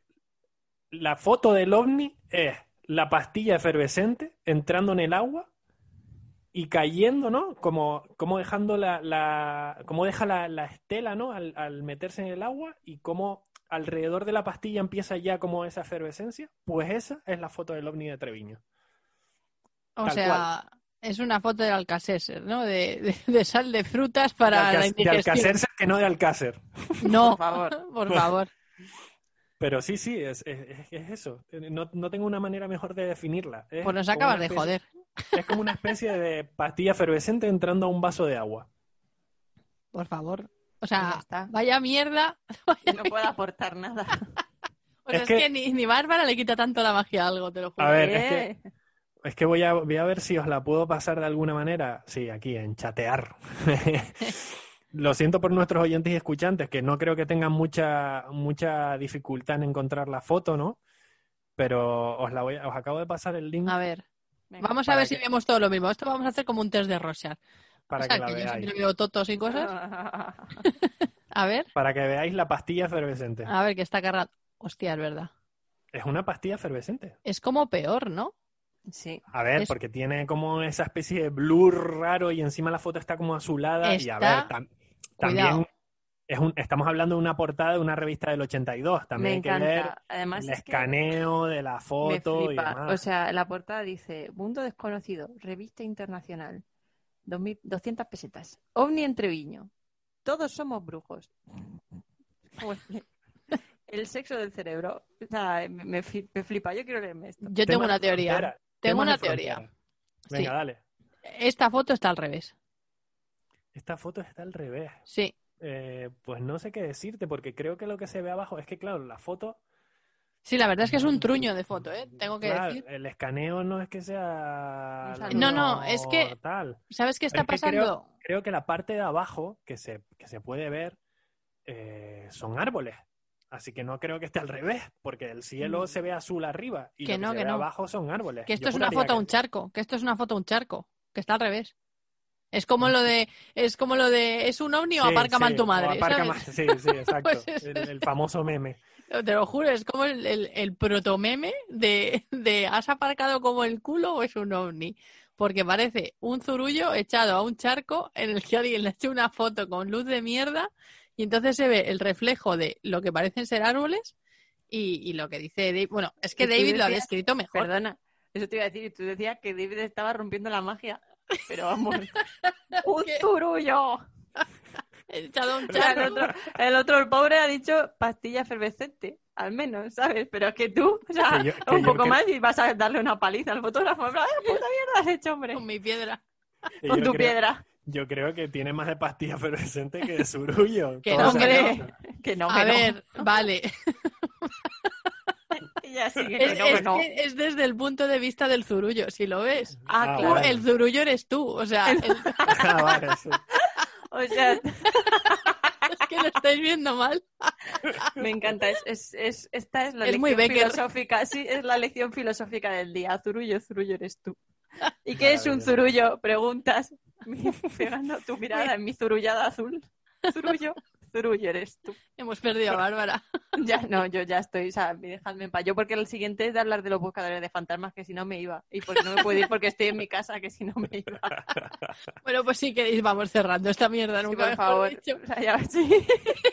la foto del ovni es la pastilla efervescente entrando en el agua y cayendo, ¿no? Como, como dejando la, la como deja la, la estela, ¿no? Al, al meterse en el agua y como alrededor de la pastilla empieza ya como esa efervescencia. Pues esa es la foto del ovni de Treviño. O Tal sea, es una foto del Alcacer, ¿no? De, de, de sal de frutas para de la Alcácer, de indigestión. Alcácer, que no de Alcácer. No, Por favor. por favor. Pero sí, sí, es, es, es eso. No, no tengo una manera mejor de definirla. Es Pues nos como acabas una de especie- joder. Es como una especie de pastilla efervescente entrando a un vaso de agua. Por favor. O Ya sea, está. vaya mierda. No puedo aportar nada. O sea, Es es, que- que, ni, ni Bárbara le quita tanto la magia a algo, te lo juro. A ver, es Eh, que, es que voy a, voy a ver si os la puedo pasar de alguna manera. Sí, aquí, en chatear. Lo siento por nuestros oyentes y escuchantes, que no creo que tengan mucha, mucha dificultad en encontrar la foto, ¿no? Pero os la voy a- os acabo de pasar el link A ver, venga. vamos a para ver que- si vemos todo lo mismo. Esto vamos a hacer como un test de Rorschach. para O sea, que la que yo veáis. siempre veo totos y cosas. A ver, Para que veáis la pastilla efervescente. a ver, que está cargado. Hostia, es verdad. Es una pastilla efervescente. Es como peor, ¿no? Sí. A ver, Es- porque tiene como esa especie de blur raro y encima la foto está como azulada. Y a Está- ver, tam- también Cuidado. es un, estamos hablando de una portada de una revista del ochenta y dos. También Me hay que encanta. ver Además, el es que escaneo de la me foto y flipa. demás. O sea, la portada dice: Mundo Desconocido, revista internacional, dos mil doscientas pesetas. OVNI en Treviño. Todos somos brujos. Joder. El sexo del cerebro. O sea, me, me fli- me flipa. Yo quiero leerme esto. Yo tengo Temas una de teoría. frontera, Tengo temas una de teoría. frontera. Venga, Sí. dale. Esta foto está al revés. Esta foto está al revés. Sí. Eh, pues no sé qué decirte, porque creo que lo que se ve abajo es que, claro, la foto. Sí, la verdad es que es un truño de foto, ¿eh? Tengo que claro, decir. el escaneo no es que sea. Un saludo. No, no, es que- Tal. ¿Sabes qué está Pero es que pasando? Creo, creo que la parte de abajo que se, que se puede ver eh, son árboles. Así que no creo que esté al revés, porque el cielo se ve azul arriba y Que lo que no, se que ve no. abajo son árboles. Que esto Yo es una juraría foto a que- un charco. Que esto es una foto a un charco. Que está al revés. Es como lo de, es como lo de, ¿es un ovni o Sí, aparca mal sí, tu o madre? aparca ¿sabes? mal- sí, sí, exacto. Pues eso el, es. el famoso meme. Te lo juro, es como el, el, el protomeme de, de ¿has aparcado como el culo o es un ovni? Porque parece un zurullo echado a un charco en el que alguien le ha hecho una foto con luz de mierda y entonces se ve el reflejo de lo que parecen ser árboles y, y lo que dice David. Bueno, es que Y tú David lo ha decías- descrito mejor. Perdona, eso te iba a decir. Y tú decías que David estaba rompiendo la magia. pero vamos, un ¿Qué? zurullo. He echado un O sea, el, charco. otro, el otro, el pobre, ha dicho pastilla efervescente, al menos, ¿sabes? Pero es que tú, o sea, Que yo- que un yo poco cre- más y vas a darle una paliza al fotógrafo. En plan, ¡ay, puta mierda has hecho, hombre! Con mi piedra. que Con yo tu creo- piedra. Yo creo que tiene más de pastilla fluorescente que de surullo. Que Todo no, se ¡Hombre! nota. Que no, A que ver, vale. no. Y ya sigue, Es, que no, es que no. que es desde el punto de vista del zurullo, si lo ves. Ah, Ah, claro. bueno. El zurullo eres tú, o sea, el- Ah, vale, sí. O sea, es que lo estáis viendo mal. me encanta. Es, es, es- esta es la Es muy lección Becker. filosófica. Sí, es la lección filosófica del día. Zurullo, zurullo eres tú. ¿Y qué es un Maravilloso. zurullo? Preguntas. Fijando tu mirada en mi zurullada azul. Zurullo, zurullo eres tú. Hemos perdido a Bárbara. Ya, no, yo ya estoy, o sea, dejadme en paz. Yo porque el siguiente es de hablar de los buscadores de fantasmas, que si no me iba. Y porque no me puedo ir porque estoy en mi casa, que si no me iba. Bueno, pues si queréis vamos cerrando esta mierda, Sí, nunca por mejor favor. dicho. O sea, ya, sí.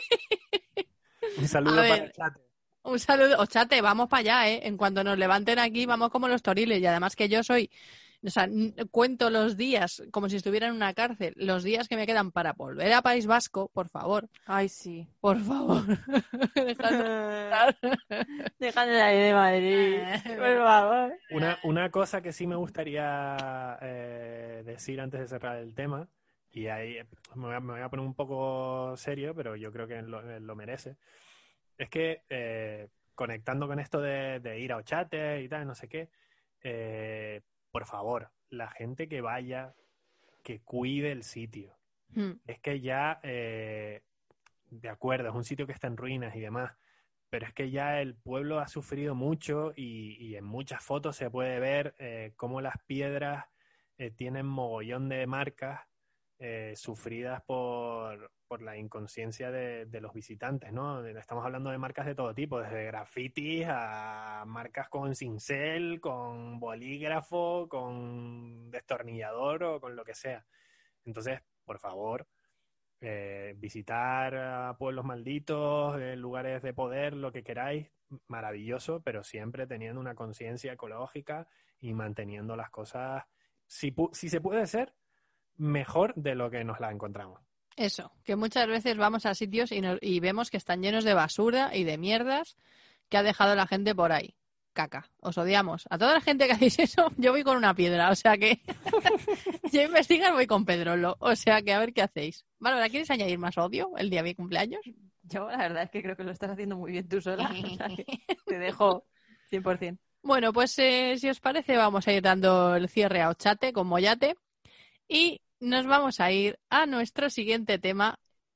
Un saludo A para ver. el chat. Un saludo, Ochate, vamos para allá, ¿eh? En cuanto nos levanten aquí, vamos como los toriles. Y además que yo soy, o sea, n- cuento los días como si estuviera en una cárcel, los días que me quedan para volver a País Vasco, por favor, Ay, sí. por favor. Dejadme hablar. Déjame la de Madrid. Por favor. Una, una cosa que sí me gustaría eh, decir antes de cerrar el tema, y ahí me voy, a, me voy a poner un poco serio, pero yo creo que lo, lo merece, es que eh, conectando con esto de, de ir a Ochate y tal, no sé qué, eh, por favor, la gente que vaya, que cuide el sitio. Hmm. Es que ya, eh, de acuerdo, es un sitio que está en ruinas y demás, pero es que ya el pueblo ha sufrido mucho y, y en muchas fotos se puede ver eh, cómo las piedras eh, tienen mogollón de marcas eh, sufridas por, por la inconsciencia de, de los visitantes, ¿no? Estamos hablando de marcas de todo tipo, desde grafitis a marcas con cincel, con bolígrafo, con destornillador o con lo que sea. Entonces, por favor, eh, visitar a pueblos malditos, eh, lugares de poder, lo que queráis, maravilloso, pero siempre teniendo una conciencia ecológica y manteniendo las cosas, si, pu- si se puede ser, mejor de lo que nos la encontramos. Eso, que muchas veces vamos a sitios y, nos- y vemos que están llenos de basura y de mierdas que ha dejado la gente por ahí. Caca, os odiamos. A toda la gente que hacéis eso, yo voy con una piedra, o sea que yo investigar voy con Pedrolo, o sea que a ver qué hacéis. Bárbara, ¿quieres añadir más odio el día de mi cumpleaños? Yo la verdad es que creo que lo estás haciendo muy bien tú sola. O sea, que te dejo cien por ciento. Bueno, pues eh, si os parece vamos a ir dando el cierre a Ochate con Moyate y nos vamos a ir a nuestro siguiente tema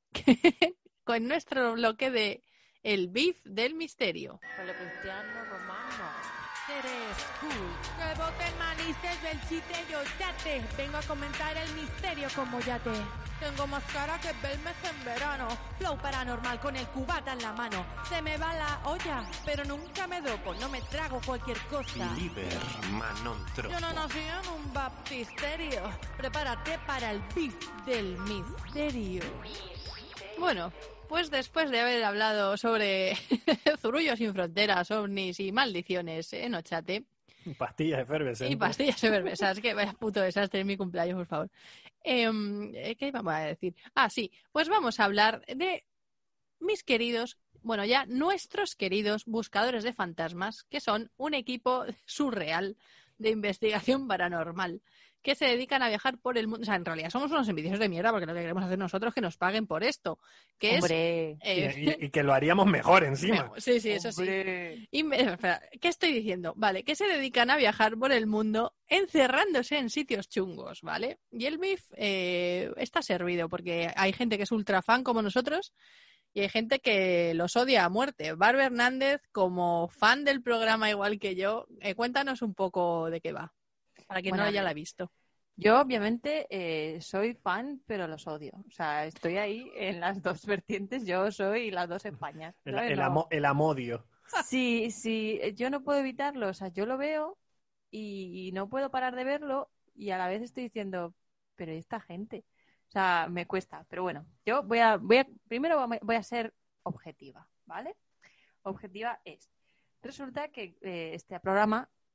con nuestro bloque de el beef del misterio. Cristiano Romano. Eres cool. Que voten manices del chiste y Ochate. Vengo a comentar el misterio con Moyate. Tengo más cara que Belmez en verano. Flow paranormal con el cubata en la mano. Se me va la olla, pero nunca me dopo. No me trago cualquier cosa. Liber Manontropo. Yo no nací en un baptisterio. Prepárate para el beef del misterio. Bueno, pues después de haber hablado sobre Zurullos sin fronteras, ovnis y maldiciones en Ochate Pastillas efervescentes. y pastillas efervescentes, que vaya puto desastre en mi cumpleaños, por favor. Eh, ¿Qué vamos a decir? Ah, sí, pues vamos a hablar de mis queridos, bueno, ya nuestros queridos buscadores de fantasmas, que son un equipo surreal de investigación paranormal, que se dedican a viajar por el mundo. O sea, en realidad somos unos envidiosos de mierda, porque lo que queremos hacer nosotros es que nos paguen por esto. Que Hombre. es. eh, Y, y- y que lo haríamos mejor encima. sí, sí, eso sí. Hombre. Y me- espera, ¿qué estoy diciendo? Vale, que se dedican a viajar por el mundo encerrándose en sitios chungos, ¿vale? Y el B I F eh, está servido porque hay gente que es ultra fan como nosotros y hay gente que los odia a muerte. Bárbara Hernández, como fan del programa igual que yo, eh, cuéntanos un poco de qué va, para quien Bueno, no a ya ver. la ha visto. Yo, obviamente, eh, soy fan, pero los odio. O sea, estoy ahí en las dos vertientes. Yo soy las dos Españas. El, ¿sabes? el No. amo- el amodio. Sí, sí, yo no puedo evitarlo. O sea, yo lo veo y, y no puedo parar de verlo y a la vez estoy diciendo, pero ¿y esta gente? O sea, me cuesta. Pero bueno, yo voy a, voy a primero voy a ser objetiva, ¿vale? Objetiva es, resulta que eh, este programa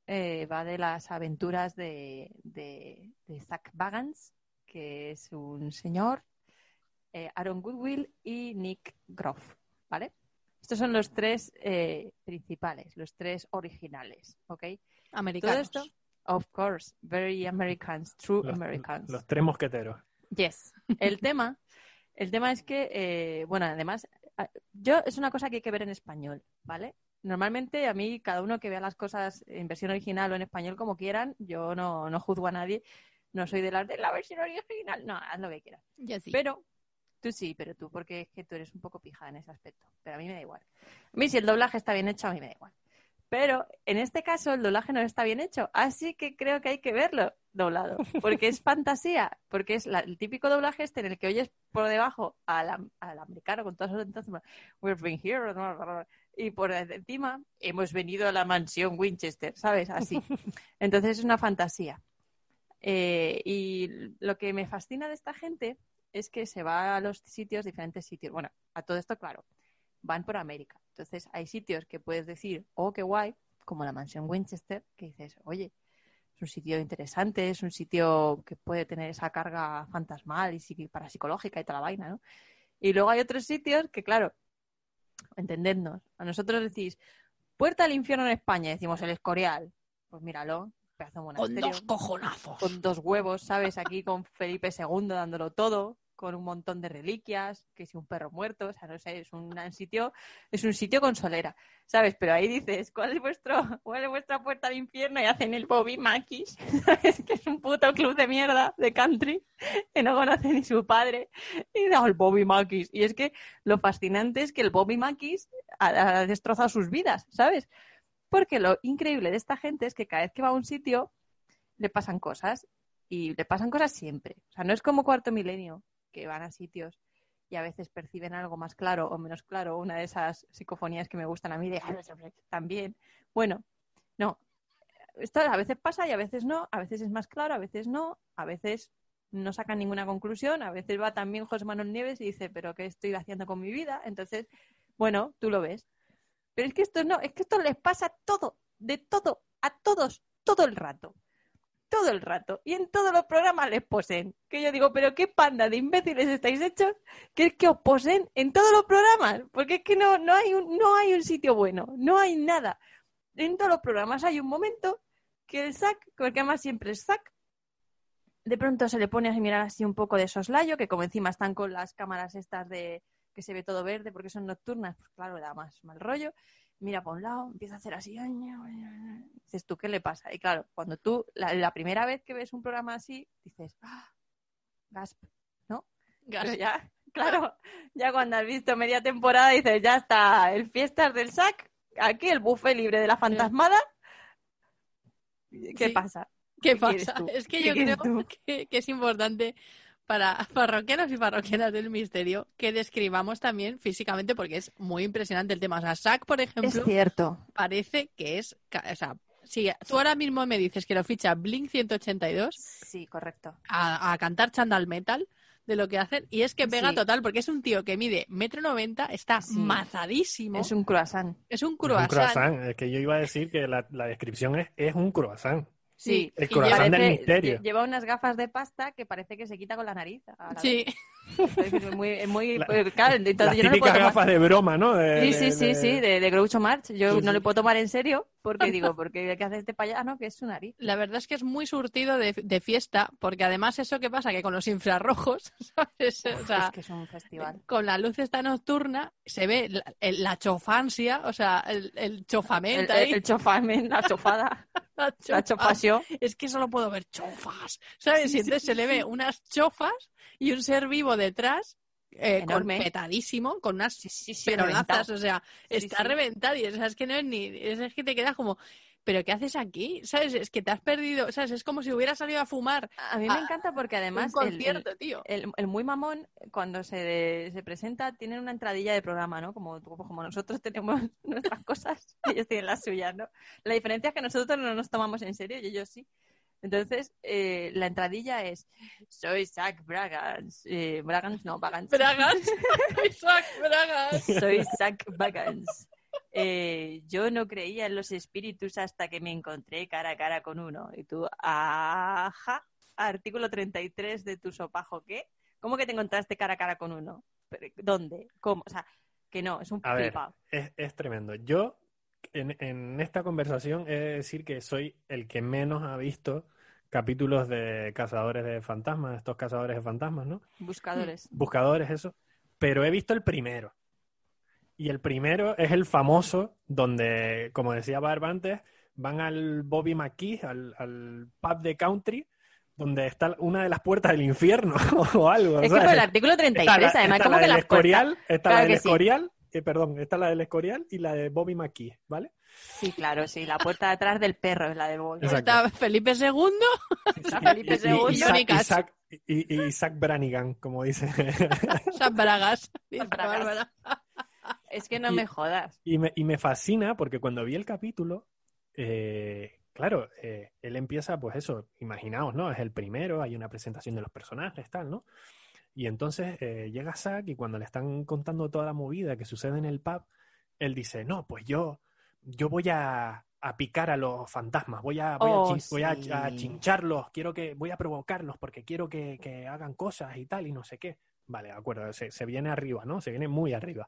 eh, va de las aventuras de, de, de Zach Bagans, que es un señor, eh, Aaron Goodwill y Nick Groff, ¿vale? Estos son los tres eh, principales, los tres originales, ¿ok? Americanos. Todo esto, of course, very Americans, true Los, Americans. los tres mosqueteros. Yes. El tema, el tema es que, eh, bueno, además, yo es una cosa que hay que ver en español, ¿vale? Normalmente a mí, cada uno que vea las cosas en versión original o en español como quieran, yo no, no juzgo a nadie, no soy de las de la versión original, no, haz lo que quieras. Ya sí. Pero, tú sí, pero tú, porque es que tú eres un poco pija en ese aspecto, pero a mí me da igual. A mí si el doblaje está bien hecho, a mí me da igual. Pero en este caso el doblaje no está bien hecho, así que creo que hay que verlo doblado, porque es fantasía, porque es la, el típico doblaje este en el que oyes por debajo al, al americano con todos los entonces, we've been here, y por encima hemos venido a la mansión Winchester, ¿sabes? Así. Entonces es una fantasía. Eh, y lo que me fascina de esta gente es que se va a los sitios, diferentes sitios. Bueno, a todo esto, claro, van por América. Entonces hay sitios que puedes decir, oh, qué guay, como la mansión Winchester, que dices, oye, es un sitio interesante, es un sitio que puede tener esa carga fantasmal y parapsicológica y toda la vaina, ¿no? Y luego hay otros sitios que, claro, entendednos, a nosotros decís, puerta al infierno en España, decimos el Escorial. Pues míralo, pedazo de monasterio. Con dos cojonazos. Con dos huevos, ¿sabes? Aquí con Felipe segundo dándolo todo, con un montón de reliquias, que si un perro muerto, o sea, no sé, es un sitio, es un sitio con solera, ¿sabes? Pero ahí dices, ¿cuál es vuestro, cuál es vuestra puerta al infierno? Y hacen el Bobby Mackey's, ¿sabes? Que es un puto club de mierda de country, que no conoce ni su padre, y da el Bobby Mackey's. Y es que lo fascinante es que el Bobby Mackey's ha, ha destrozado sus vidas, ¿sabes? Porque lo increíble de esta gente es que cada vez que va a un sitio le pasan cosas, y le pasan cosas siempre. O sea, no es como Cuarto Milenio, que van a sitios y a veces perciben algo más claro o menos claro, una de esas psicofonías que me gustan a mí de también. Bueno, no. Esto a veces pasa y a veces no, a veces es más claro, a veces no, a veces no sacan ninguna conclusión, a veces va también José Manuel Nieves y dice, ¿pero qué estoy haciendo con mi vida? Entonces, bueno, tú lo ves. Pero es que esto no, es que esto les pasa todo, de todo, a todos, todo el rato. Todo el rato. Y en todos los programas les posen. Que yo digo, pero qué panda de imbéciles estáis hechos, que es que os posen en todos los programas. Porque es que no, no, hay un, no hay un sitio bueno. No hay nada. En todos los programas hay un momento que el Zack, porque además siempre es Zack, de pronto se le pone a mirar así un poco de soslayo, que como encima están con las cámaras estas de que se ve todo verde porque son nocturnas, pues claro, da más mal rollo. Mira para un lado, empieza a hacer así, dices tú, ¿qué le pasa? Y claro, cuando tú, la, la primera vez que ves un programa así, dices, ah, gasp, ¿no? Gasp. Pero ya, claro, ya cuando has visto media temporada dices, ya está, el Fiestas del Zack, aquí el buffet libre de la fantasmada, ¿qué Sí. pasa? ¿Qué, ¿Qué quieres pasa? tú? Es que ¿Qué yo quieres creo tú? que, que es importante para parroquianos y parroquianas del misterio que describamos también físicamente porque es muy impresionante el tema. O sea, Zack, por ejemplo, Es cierto. parece que es... ca- O sea, si tú ahora mismo me dices que lo ficha Blink ciento ochenta y dos Sí, correcto. a, a cantar Chandal Metal de lo que hacen, y es que pega Sí. total porque es un tío que mide metro noventa, está Sí. mazadísimo, Es un croissant. es un Es un croissant. croissant. Es que yo iba a decir que la, la descripción es, es un croissant. Sí, El y croissant lleva- del Parece- misterio. lle- Lleva unas gafas de pasta que parece que se quita con la nariz. a la Sí, vez. Es muy, es muy La- pues, claro, entonces Las yo no le puedo típicas tomar. gafas de broma, ¿no? De- Sí, sí, de- sí, de- sí, de, de Groucho Marx. Yo Sí, no sí. le puedo tomar en serio porque digo, porque ¿qué hace este payaso? No, que es su nariz. la verdad es que es muy surtido de, de fiesta, porque además eso que pasa que con los infrarrojos, ¿sabes? O sea, Es que es un festival. con la luz esta nocturna se ve la, el- la chofancia, o sea, el, el El, chofamento el, ahí. el chofamen, la chofada, la la chofa. chofación. Es que solo puedo ver chofas, ¿sabes? Sí, Y entonces sí, se le ve unas chofas y un ser vivo detrás, eh, con Enorme. petadísimo, con unas Sí, sí, sí, perolazas, reventado. o sea, Sí, está sí. reventado y o sea, es que no es ni, es que te quedas como, ¿pero qué haces aquí? ¿Sabes? Es que te has perdido, ¿sabes? Es como si hubiera salido a fumar A mí me a- encanta porque además un el- el, concierto, tío. El, el muy mamón, cuando se, se presenta, tienen una entradilla de programa, ¿no? Como, como nosotros tenemos nuestras cosas, ellos tienen las suyas, ¿no? La diferencia es que nosotros no nos tomamos en serio y ellos sí. Entonces, eh, la entradilla es, soy Zack Bagans. Eh, Bagans, no, Bagans. Bragas, Isaac Bragas. Soy Zack Bagans. eh, yo no creía en los espíritus hasta que me encontré cara a cara con uno. Y tú, ajá, artículo treinta y tres de tu sopajo, ¿qué? ¿Cómo que te encontraste cara a cara con uno? ¿Dónde? ¿Cómo? O sea, que no, es un A ver, flipado. es, es tremendo. Yo, en, en esta conversación, he de decir que soy el que menos ha visto capítulos de cazadores de fantasmas, estos cazadores de fantasmas, ¿no? Buscadores. Buscadores, eso. Pero he visto el primero. Y el primero es el famoso, donde, como decía Barb antes, van al Bobby McKee, al, al pub de country, donde está una de las puertas del infierno o algo. Es ¿sabes? que por el artículo treinta y tres, Está la- además, está como la que del las Escorial, puertas- está Claro la del que sí. Escorial, eh, perdón, está la del Escorial y la de Bobby McKee, ¿vale? Sí, claro, sí. La puerta de atrás del perro es la de Bobby. Exacto. Está Felipe segundo. Está Felipe Y- y- segundo. y Isaac, Únicas. Isaac- y- y Isaac Branigan, como dice. San Bragas. dice Bragas. Bárbara. Es que no Y- me jodas. Y me, y me fascina porque cuando vi el capítulo, eh, claro, eh, él empieza, pues eso, imaginaos, ¿no? Es el primero, hay una presentación de los personajes, tal, ¿no? Y entonces eh, llega Zack y cuando le están contando toda la movida que sucede en el pub, él dice, no, pues yo, yo voy a, a picar a los fantasmas, voy a, voy, Oh, a, chin- voy a- sí. a chincharlos, quiero que, voy a provocarlos porque quiero que, que hagan cosas y tal y no sé qué. Vale, de acuerdo, se, se viene arriba, ¿no? Se viene muy arriba.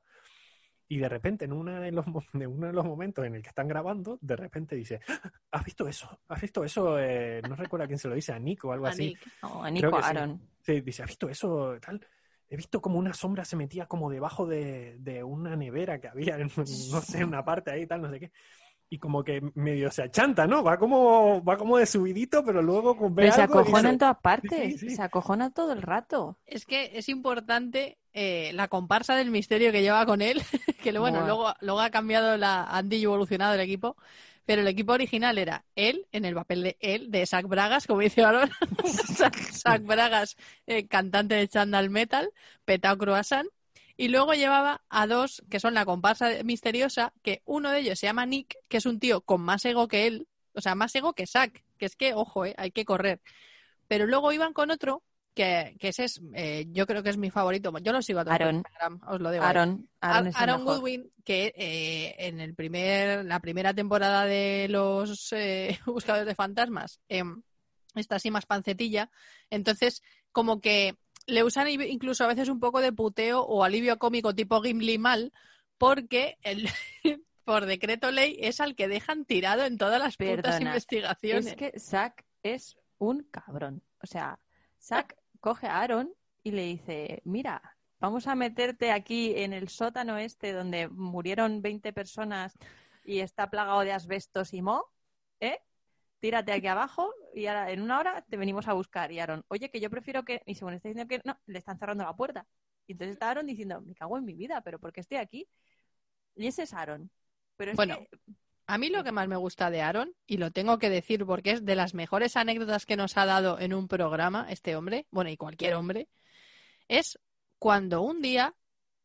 Y de repente, en una de los, mo- de uno de los momentos en el que están grabando, de repente dice, "¡Ah! ¿has visto eso? ¿Has visto eso? Eh, no recuerdo a quién se lo dice, a Nick o algo A así. Nick. No, a Creo Nico que sí. Aaron. Sí, dice, ¿has visto eso? Tal. He visto como una sombra se metía como debajo de, de una nevera que había, en, no sé, en una parte ahí, tal, no sé qué. Y como que medio se achanta, ¿no? Va como, va como de subidito, pero luego con ve Pero se algo y acojona dice- en todas partes. Sí, sí, sí. Se acojona todo el rato. Es que es importante eh, la comparsa del misterio que lleva con él, que bueno, Buah. luego, luego ha cambiado, la, han evolucionado el equipo, pero el equipo original era él, en el papel de él, de Zach Bragas, como dice Aaron, Zach, Zach Bragas, eh, cantante de Chandal Metal, Petao Croissant, y luego llevaba a dos que son la comparsa misteriosa, que uno de ellos se llama Nick, que es un tío con más ego que él, o sea, más ego que Zach, que es que, ojo, eh, hay que correr. Pero luego iban con otro, que, que ese es, eh, yo creo que es mi favorito. Yo lo sigo a todos por Aaron. Instagram, os lo digo. ahí. Aaron, Aaron es el Aaron mejor. Goodwin, que eh, en el primer, la primera temporada de los eh, Buscadores de Fantasmas eh, está así más pancetilla, entonces como que le usan i- incluso a veces un poco de puteo o alivio cómico tipo Gimli mal, porque el, por decreto ley es al que dejan tirado en todas las putas Perdona, investigaciones. Es que Zack es un cabrón. O sea, Zack coge a Aaron y le dice, mira, vamos a meterte aquí en el sótano este donde murieron veinte personas y está plagado de asbestos y moho, ¿eh? Tírate aquí abajo y ahora en una hora te venimos a buscar. Y Aaron, oye, que yo prefiero que... Y según está diciendo que no, le están cerrando la puerta. Y entonces está Aaron diciendo, me cago en mi vida, pero ¿por qué estoy aquí? Y ese es Aaron. Pero es Bueno, que... A mí lo que más me gusta de Aaron, y lo tengo que decir porque es de las mejores anécdotas que nos ha dado en un programa este hombre, bueno, y cualquier hombre, es cuando un día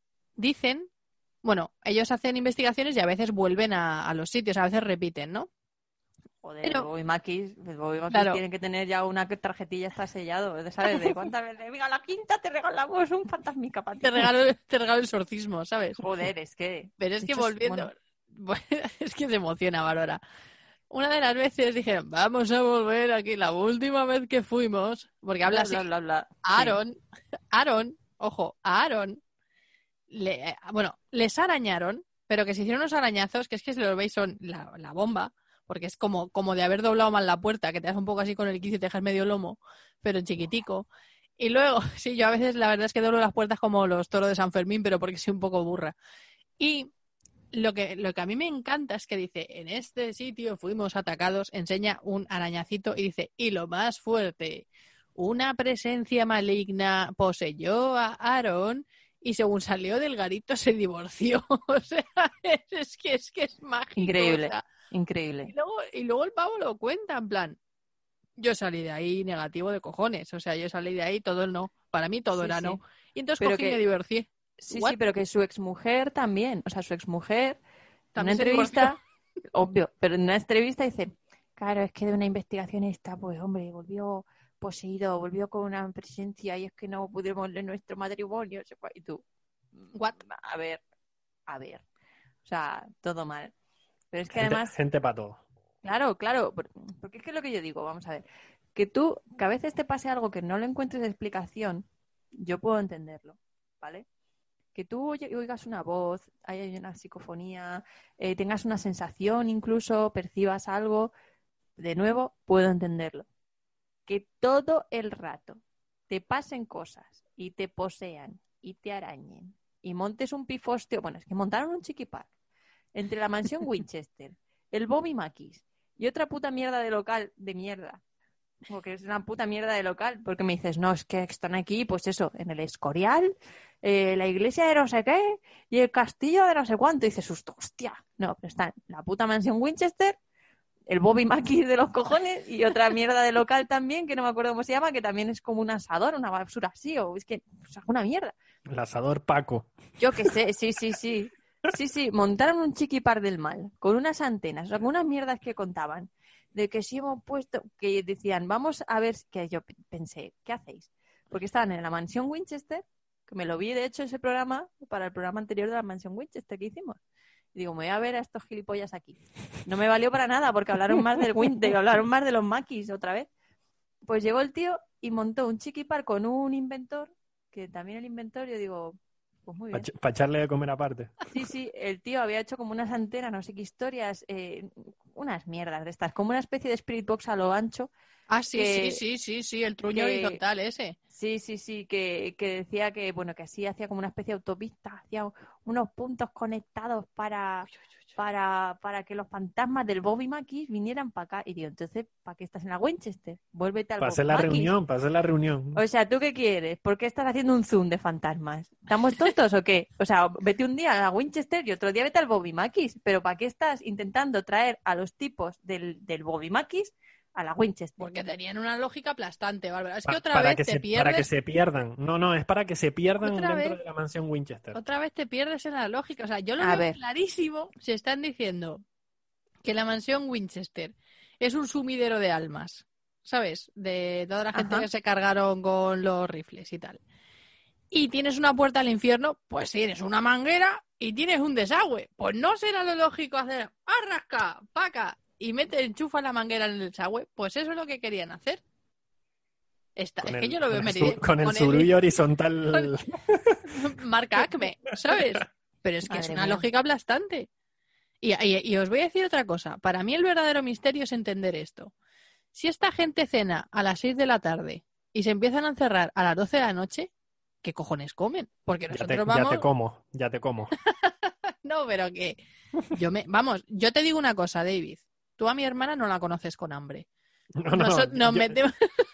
dicen, bueno, ellos hacen investigaciones y a veces vuelven a, a los sitios, a veces repiten, ¿no? Joder, Pero- Bobby Mackis, Bobby Mackis Claro. tienen que tener ya una tarjetilla está sellado, ¿sabes? De cuántas veces, venga, la quinta te regalamos un fantasmica para ti. Te regalo, te regalo el sorcismo, ¿sabes? Joder, es que... Pero es de que hecho, volviendo, bueno, bueno, es que se emociona, Bárbara. Una de las veces dije, vamos a volver aquí, la última vez que fuimos, porque habla así, bla, bla, bla, bla. Aaron, Aaron, ojo, a Aaron, le, eh, bueno, les arañaron, pero que se hicieron unos arañazos, que es que si los veis son la, la bomba, porque es como, como de haber doblado mal la puerta, que te das un poco así con el quicio y te dejas medio lomo, pero en chiquitico. Y luego, sí, yo a veces la verdad es que doblo las puertas como los toros de San Fermín, pero porque soy un poco burra. Y lo que, lo que a mí me encanta es que dice, en este sitio fuimos atacados, enseña un arañacito y dice, y lo más fuerte, una presencia maligna poseyó a Aaron y según salió del garito se divorció. O sea, es, es que es que es mágico. Increíble. O sea, Increíble. y luego, y luego el pavo lo cuenta, en plan, yo salí de ahí negativo de cojones. O sea, yo salí de ahí, todo el no. Para mí todo Sí, era sí. no. Y entonces Pero cogí y que- me divorcié. Sí, What? sí, pero que su exmujer también, o sea, su exmujer, en una También se entrevista, obvio, pero en una entrevista dice, claro, es que de una investigación esta, pues hombre, volvió poseído, volvió con una presencia y es que no pudimos leer nuestro matrimonio. se fue. Y tú, What? a ver, a ver. O sea, todo mal. Pero es que Gente, además, gente para todo. claro, claro, por- porque es que es lo que yo digo, vamos a ver, que tú, que a veces te pase algo que no le encuentres explicación, yo puedo entenderlo, ¿vale? Que tú oye- oigas una voz, haya una psicofonía, eh, tengas una sensación incluso, percibas algo, de nuevo, puedo entenderlo. Que todo el rato te pasen cosas y te posean y te arañen y montes un pifostio. Bueno, es que montaron un chiqui park entre la mansión Winchester, el Bobby Mackey's y otra puta mierda de local de mierda. Porque es una puta mierda de local. Porque me dices, no, es que están aquí, pues eso, en el Escorial, eh, la iglesia de no sé qué y el castillo de no sé cuánto. Y dices, "Host- hostia, no, pero están la puta mansión Winchester, el Bobby Mackey de los cojones y otra mierda de local también, que no me acuerdo cómo se llama, que también es como un asador, una basura así, o es que es una mierda. El asador Paco. Yo qué sé, sí, sí, sí. Sí, sí, montaron un chiquipar del mal, con unas antenas, o sea, con unas mierdas que contaban, de que si hemos puesto, que decían, vamos a ver, que yo pensé, ¿qué hacéis? Porque estaban en la mansión Winchester, que me lo vi de hecho ese programa, para el programa anterior de la mansión Winchester que hicimos. Y digo, me voy a ver a estos gilipollas aquí. No me valió para nada, porque hablaron más del Winchester, hablaron más de los Maquis otra vez. Pues llegó el tío y montó un chiquipar con un inventor, que también el inventor, yo digo, pues muy bien. Para echarle de comer aparte. Sí, sí, el tío había hecho como unas antenas, no sé qué historias, eh, unas mierdas de estas, como una especie de Spirit Box a lo ancho. Ah, sí, que- sí, sí, sí, sí, el truño que- horizontal ese. Sí, sí, sí, que, que decía que, bueno, que así hacía como una especie de autopista, hacía unos puntos conectados para, para, para que los fantasmas del Bobby Mackey vinieran para acá. Y digo, entonces, ¿para qué estás en la Winchester? Vuélvete al Para Bobby hacer la Mackey's. reunión, para hacer la reunión. O sea, ¿tú qué quieres? ¿Por qué estás haciendo un zoom de fantasmas? ¿Estamos tontos o qué? O sea, vete un día a la Winchester y otro día vete al Bobby Mackey's. ¿Pero para qué estás intentando traer a los tipos del, del Bobby Mackey's a la Winchester? Porque tenían una lógica aplastante, Bárbara. Es que Pa- otra para vez que te se, pierdes. Para que se pierdan. No, no, es para que se pierdan Otra dentro vez. de la mansión Winchester. Otra vez te pierdes en la lógica. O sea, yo lo A veo ver. clarísimo. Se están diciendo que la mansión Winchester es un sumidero de almas, ¿sabes? De toda la gente Ajá. que se cargaron con los rifles y tal. Y tienes una puerta al infierno, pues tienes una manguera y tienes un desagüe. Pues no será lo lógico hacer arrasca, paca y mete, enchufa la manguera en el desagüe. Pues eso es lo que querían hacer. Esta, Con es el, que yo lo veo con el, meridiano- sur- con el surullo horizontal. marca Acme, ¿sabes? Pero es que es Madre una mía. lógica aplastante. Y, y- y os voy a decir otra cosa. Para mí el verdadero misterio es entender esto. Si esta gente cena a las seis de la tarde y se empiezan a encerrar a las doce de la noche, ¿qué cojones comen? Porque Ya nosotros te, ya vamos... te como, ya te como. No, pero que... Yo me... Vamos, yo te digo una cosa, David. Tú a mi hermana no la conoces con hambre. No, no, Noso- nos yo- metemos...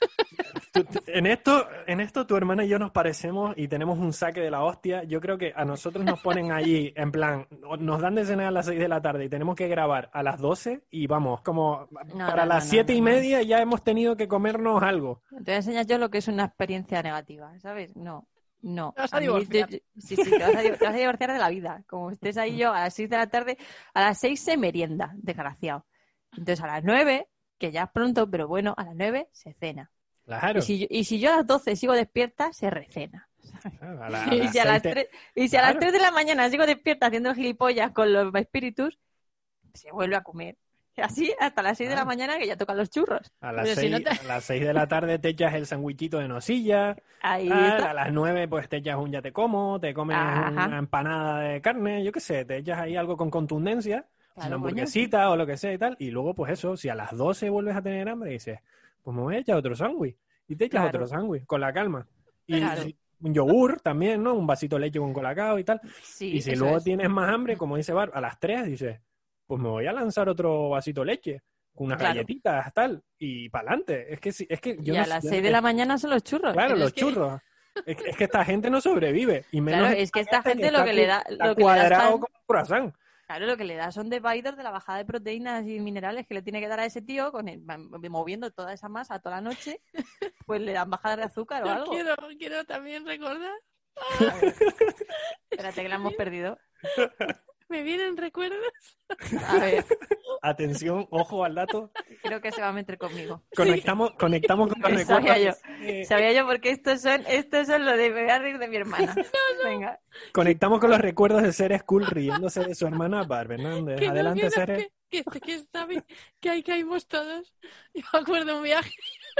tú- tú- en esto, en esto tu hermana y yo nos parecemos y tenemos un saque de la hostia. Yo creo que a nosotros nos ponen allí, en plan, nos dan de cenar a las seis de la tarde y tenemos que grabar a las doce y vamos, como No, para no, las no, siete no, y no. media ya hemos tenido que comernos algo. Te voy a enseñar yo lo que es una experiencia negativa, ¿sabes? No, no. Te vas a mí- divorciar. yo- yo- sí, sí, te vas, a, di- te vas a divorciar de la vida. Como estés ahí yo a las seis de la tarde, a las seis se merienda, desgraciado. Entonces a las nueve, que ya es pronto, pero bueno, a las nueve se cena. Claro. Y si, yo, y si yo a las doce sigo despierta, se recena. A la- a Y las si a las seis te- tres, y si a las Claro. tres de la mañana sigo despierta haciendo gilipollas con los espíritus, se vuelve a comer. Y así hasta las seis de la Claro. mañana que ya tocan los churros. A las, Pero si seis, no te- a las seis de la tarde te echas el sandwichito de nocilla. Ahí tal, está. a las nueve pues te echas un ya te como, te comes Ajá. una empanada de carne, yo qué sé, te echas ahí algo con contundencia, Claro, una coño. hamburguesita o lo que sea y tal. Y luego pues eso, si a las doce vuelves a tener hambre, dices, pues me voy a echar otro sándwich. Y te echas Claro. otro sándwich, con la calma. Y Claro. si- un yogur también, ¿no? Un vasito de leche con colacao y tal. Sí, y si eso luego es. tienes más hambre, como dice Bar, a las tres dices, pues me voy a lanzar otro vasito de leche, con unas Claro. galletitas, tal, y para adelante. Es que, sí- es que yo y no a sé- las yo- seis de la mañana son los churros. Claro, Pero los es que- churros. Es que, es que esta gente no sobrevive. Y menos Claro, es que esta gente lo está que le cu- da- está lo que le da cuadrado pan- como un croissant. Claro, lo que le da son dividers de la bajada de proteínas y minerales que le tiene que dar a ese tío, con el- moviendo toda esa masa toda la noche, pues le dan bajadas de azúcar o Yo algo. quiero, quiero también recordar. Espérate que la hemos perdido. Me me vienen recuerdos. A ver, Atención, ojo al dato. creo que se va a meter conmigo. Conectamos, conectamos con los Sabía recuerdos. yo. eh, Sabía yo porque estos son, estos son lo de me voy a reír de mi hermana. Venga. Conectamos con los recuerdos de Ceres Cool riéndose de su hermana Barb Hernández. Que no, Adelante, que no, Ceres. que, que, que está bien, que ahí caímos todos. Yo me acuerdo de un viaje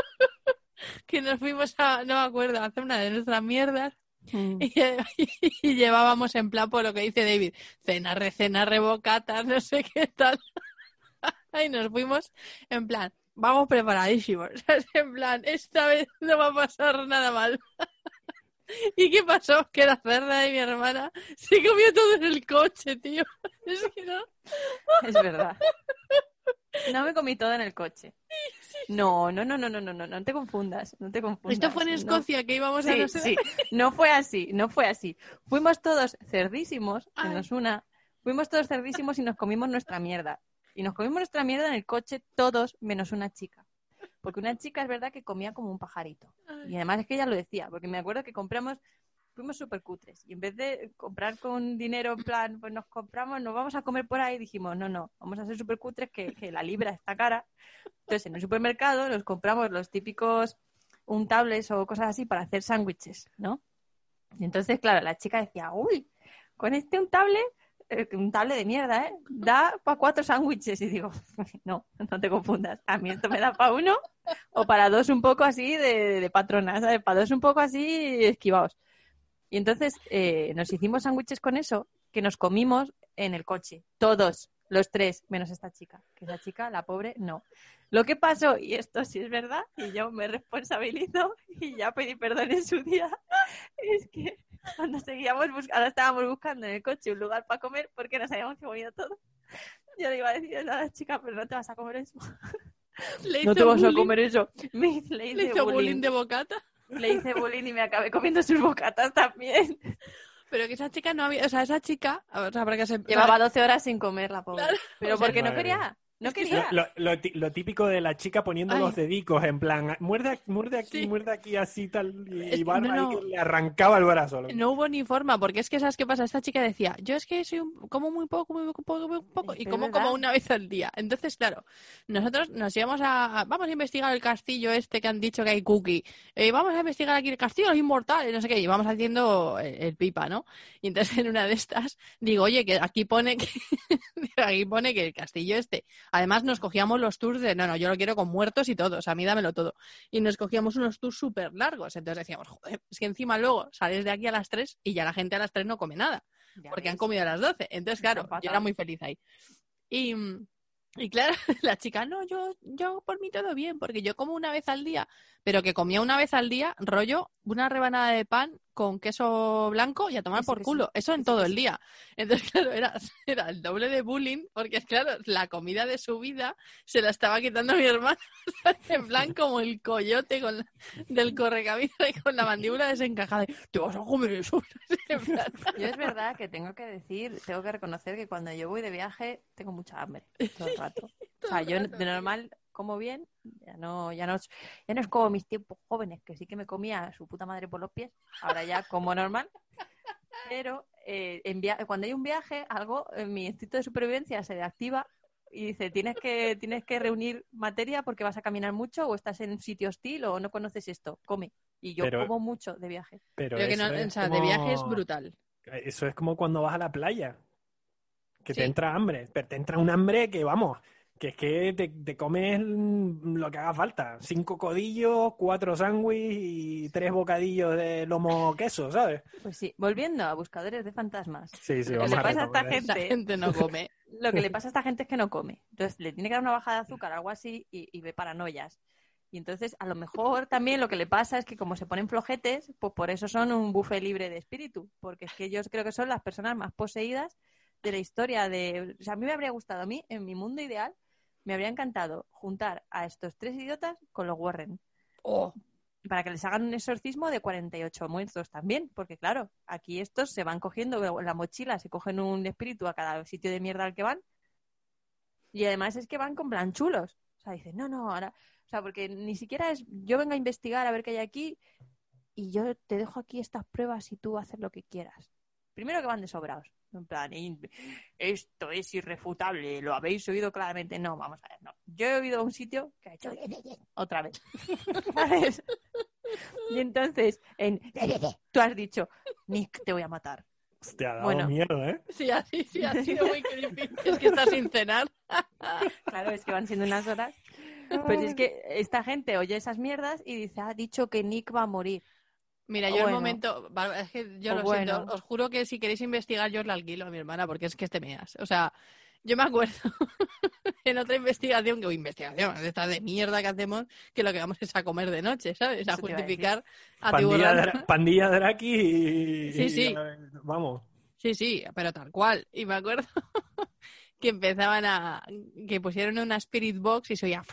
que nos fuimos a, no me acuerdo, a hacer una de nuestras mierdas y, y llevábamos en plan por lo que dice David, cena, recena, rebocatas, no sé qué tal. Y nos fuimos en plan, vamos preparadísimos. ¿Sabes? En plan, esta vez no va a pasar nada mal. ¿Y qué pasó? Que la cerda de mi hermana se comió todo en el coche, tío. Es que no. Es verdad. No me comí todo en el coche. No, no, no, no, no, no, no, no te confundas, no te confundas. Esto fue en No. Escocia, que íbamos a Sí, no sé. sí, no fue así, no fue así. Fuimos todos cerdísimos, Ay. menos una, fuimos todos cerdísimos y nos comimos nuestra mierda. Y nos comimos nuestra mierda en el coche todos menos una chica. Porque una chica es verdad que comía como un pajarito. Y además es que ella lo decía, porque me acuerdo que compramos, fuimos súper cutres. Y en vez de comprar con dinero, en plan, pues nos compramos, nos vamos a comer por ahí, dijimos, no, no, vamos a ser súper cutres, que, que la libra está cara. Entonces en el supermercado nos compramos los típicos untables o cosas así para hacer sándwiches, ¿no? Y entonces, claro, la chica decía, uy, con este untable, eh, untable de mierda, ¿eh? Da para cuatro sándwiches. Y digo, no, no te confundas. A mí esto me da para uno o para dos un poco así de, de patrona, ¿sabes? Para dos un poco así esquivados. Y entonces eh, nos hicimos sándwiches con eso que nos comimos en el coche, todos, los tres, menos esta chica. Que esa chica, la pobre, no. Lo que pasó, y esto sí es verdad, y yo me responsabilizo y ya pedí perdón en su día, es que cuando seguíamos buscando, ahora estábamos buscando en el coche un lugar para comer porque nos habíamos comido todo. Yo le iba a decir a la chica, pero no te vas a comer eso. Le No hizo te vas a bullying, comer eso. Me hice- le hice le hizo bullying bullying. de bocata. Le hice bullying y me acabé comiendo sus bocatas también. Pero que esa chica no había, o sea, esa chica, o sea, para que se Llevaba doce horas sin comer la pobre. Claro. Pero O sea, porque no madre quería. No Es que quería. Lo, lo, ti- lo típico de la chica poniendo Ay. los dedicos en plan, muerde, muerde aquí, Sí. muerde aquí, así tal, y, Es y que Barba no, ahí no. que le arrancaba el brazo. No hubo ni forma, porque es que, ¿sabes qué pasa? Esta chica decía, yo es que soy un, como muy poco, muy poco, muy poco, Es y que como es como verdad. una vez al día. Entonces, claro, nosotros nos íbamos a, a- vamos a investigar el castillo este que han dicho que hay cookie, eh, vamos a investigar aquí el castillo de los inmortales, no sé qué, y vamos haciendo el, el pipa, ¿no? Y entonces en una de estas digo, oye, que aquí pone que, aquí pone que el castillo este, además nos cogíamos los tours de, no, no, yo lo quiero con muertos y todo, o sea, a mí dámelo todo. Y nos cogíamos unos tours súper largos, entonces decíamos, joder, es que encima luego sales de aquí a las tres y ya la gente a las tres no come nada, Ya porque ves. han comido a las doce. Entonces, claro, Empatado. yo era muy feliz ahí. Y, y claro, la chica, no, yo, yo por mí todo bien, porque yo como una vez al día, pero que comía una vez al día, rollo, una rebanada de pan con queso blanco y a tomar Eso por que sí, culo. Eso en eso todo que el sí. día. Entonces, claro, era, era el doble de bullying, porque claro, la comida de su vida se la estaba quitando mi hermana, en plan como el coyote con la- del correcamino y con la mandíbula desencajada. Te vas a comer eso. En plan, Yo es verdad que tengo que decir, tengo que reconocer que cuando yo voy de viaje tengo mucha hambre todo el rato. O sea, el yo rato, de sí. normal como bien, ya no, ya no, es- ya no es como mis tiempos jóvenes, que sí que me comía a su puta madre por los pies, ahora ya como normal. Pero eh, en via- cuando hay un viaje, algo, en mi instinto de supervivencia se activa y dice, tienes que, tienes que reunir materia porque vas a caminar mucho o estás en un sitio hostil o no conoces esto, come. Y yo Pero- como mucho de viaje. Pero, Pero que eso no, es o sea, de como- viaje es brutal. Eso es como cuando vas a la playa, que te Sí. entra hambre, pero te entra un hambre que, vamos, que es que te, te comes lo que haga falta. Cinco codillos, cuatro sándwiches y tres bocadillos de lomo queso, ¿sabes? Pues sí, volviendo a Buscadores de Fantasmas. Sí, sí, Lo que vamos le a pasa a esta recomendar. Esta gente, gente no come. lo que le pasa a esta gente es que no come. Entonces le tiene que dar una bajada de azúcar, algo así, y, y ve paranoias. Y entonces, a lo mejor también lo que le pasa es que como se ponen flojetes, pues por eso son un buffet libre de espíritu. Porque es que ellos creo que son las personas más poseídas de la historia. De, o sea, a mí me habría gustado, a mí, en mi mundo ideal, me habría encantado juntar a estos tres idiotas con los Warren. Oh, Para que les hagan un exorcismo de cuarenta y ocho muertos también, porque claro, aquí estos se van cogiendo la mochila, se cogen un espíritu a cada sitio de mierda al que van, y además es que van con plan chulos. O sea, dicen, no, no, ahora, o sea, porque ni siquiera es, yo vengo a investigar a ver qué hay aquí, y yo te dejo aquí estas pruebas y tú haces lo que quieras. Primero que van de sobrados, En plan, "Y- esto es irrefutable, lo habéis oído claramente". No, vamos a ver, no. Yo he oído un sitio que ha hecho otra vez. ¿Sabes? Y entonces, en... tú has dicho, Nick, te voy a matar. Te ha dado Bueno. miedo, ¿eh? Sí, así, sí, ha sido muy creepy. Es que está sin cenar. Claro, es que van siendo unas horas. Pues es que esta gente oye esas mierdas y dice, ha dicho que Nick va a morir. Mira, yo Bueno. el momento, Bárbara, es que yo O lo bueno. siento, os juro que si queréis investigar yo os la alquilo a mi hermana, porque es que te meas. O sea, yo me acuerdo en otra investigación, que investigación, de esta de mierda que hacemos, que lo que vamos es a comer de noche, ¿sabes? A Eso te iba a justificar a Pandilla, tiburón. Dra- pandilla Draki y... Sí, sí. y- vamos. Sí, sí, pero tal cual. Y me acuerdo que empezaban a... que pusieron una Spirit Box y se oía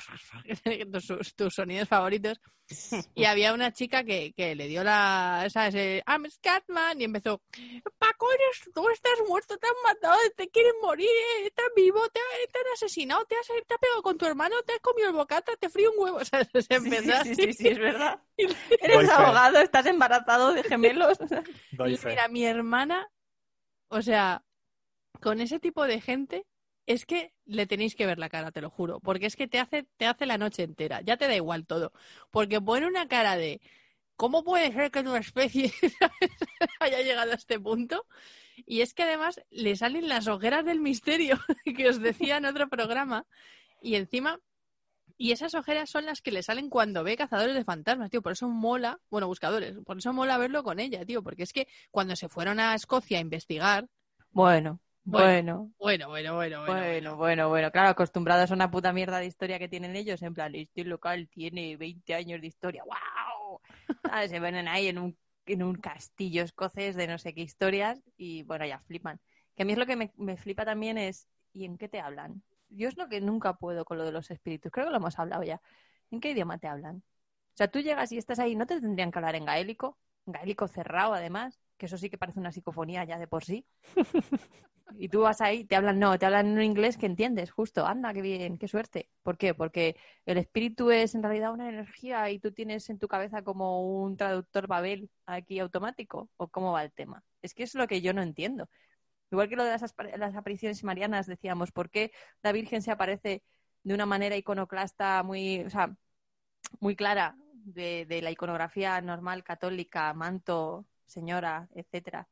tus, tus sonidos favoritos. Y había una chica que, que le dio la... ¿sabes? Eh, I'm Scatman, y empezó... Paco, eres tú, estás muerto, te han matado, te quieren morir, eh, estás vivo, te, te han asesinado, te has, te has pegado con tu hermano, te has comido el bocata, te frío un huevo. O sea, se Sí, empezó sí, así. sí, sí, es verdad. Doy Eres fe. abogado, estás embarazado de gemelos. Doy Y fe. mira, mi hermana, o sea, con ese tipo de gente, es que le tenéis que ver la cara, te lo juro, porque es que te hace, te hace la noche entera, ya te da igual todo, porque pone una cara de ¿cómo puede ser que una especie haya llegado a este punto? Y es que además le salen las hogueras del misterio que os decía en otro programa, y encima... Y esas ojeras son las que le salen cuando ve Cazadores de Fantasmas, tío. Por eso mola, bueno, buscadores, por eso mola verlo con ella, tío. Porque es que cuando se fueron a Escocia a investigar, Bueno, Bueno, bueno, bueno, bueno, bueno, bueno. bueno, bueno, bueno. Claro, acostumbrados a una puta mierda de historia que tienen ellos. En plan, este local tiene veinte años de historia. ¡Wow! ¿Sabes? Se ven ahí en un, en un castillo escocés de no sé qué historias y, bueno, ya flipan. Que a mí es lo que me, me flipa también es, ¿y en qué te hablan? Yo es lo que nunca puedo con lo de los espíritus. Creo que lo hemos hablado ya. ¿En qué idioma te hablan? O sea, tú llegas y estás ahí, ¿no te tendrían que hablar en gaélico? En gaélico cerrado, además, que eso sí que parece una psicofonía ya de por sí. Y tú vas ahí, te hablan, no, te hablan en un inglés que entiendes, justo. Anda, qué bien, qué suerte. ¿Por qué? Porque el espíritu es en realidad una energía y tú tienes en tu cabeza como un traductor Babel aquí automático. ¿O cómo va el tema? Es que es lo que yo no entiendo. Igual que lo de las, aspa- las apariciones marianas, decíamos, ¿por qué la Virgen se aparece de una manera iconoclasta muy, o sea, muy clara de, de la iconografía normal, católica, manto, señora, etcétera?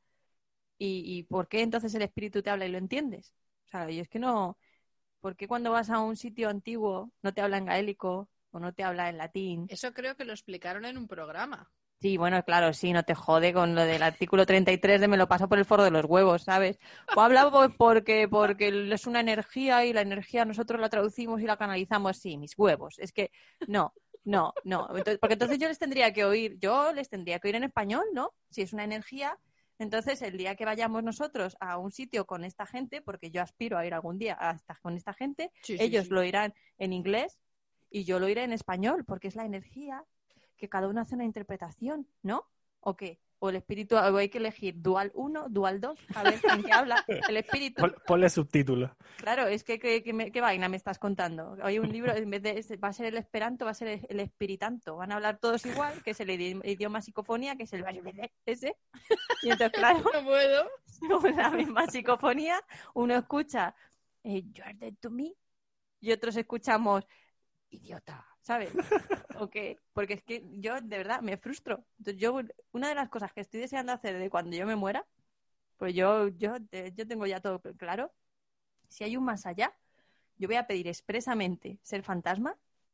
¿Y, y por qué entonces el espíritu te habla y lo entiendes? O sea, y es que no... ¿Por qué cuando vas a un sitio antiguo no te habla en gaélico o no te habla en latín? Eso creo que lo explicaron en un programa. Sí, bueno, claro, sí, no te jode con lo del artículo treinta y tres de me lo paso por el foro de los huevos, ¿sabes? O habla po- porque, porque es una energía y la energía nosotros la traducimos y la canalizamos. Sí, mis huevos. Es que no, no, no. Entonces, porque entonces yo les tendría que oír, yo les tendría que oír en español, ¿no? Si es una energía, entonces el día que vayamos nosotros a un sitio con esta gente, porque yo aspiro a ir algún día a esta- con esta gente, Sí, sí, ellos sí. lo oirán en inglés y yo lo oiré en español, porque es la energía que cada uno hace una interpretación, ¿no? ¿O qué? O el espíritu, o hay que elegir dual uno, dual dos, a ver en qué habla el espíritu. Pon- Ponle subtítulos. Claro, es que, que- que me- ¿qué vaina me estás contando? Hay un libro, en vez de, es- va a ser el esperanto, va a ser el, el espiritanto. Van a hablar todos igual, que es el idi- idioma psicofonía, que es el ese. Y entonces, claro, No puedo. según la misma psicofonía, uno escucha eh, You are dead to me y otros escuchamos idiota, ¿sabes? ¿O qué? Porque es que yo de verdad me frustro. Entonces, yo, una de las cosas que estoy deseando hacer de cuando yo me muera, pues yo, yo, eh, yo tengo ya todo claro. Si hay un más allá, yo voy a pedir expresamente ser fantasma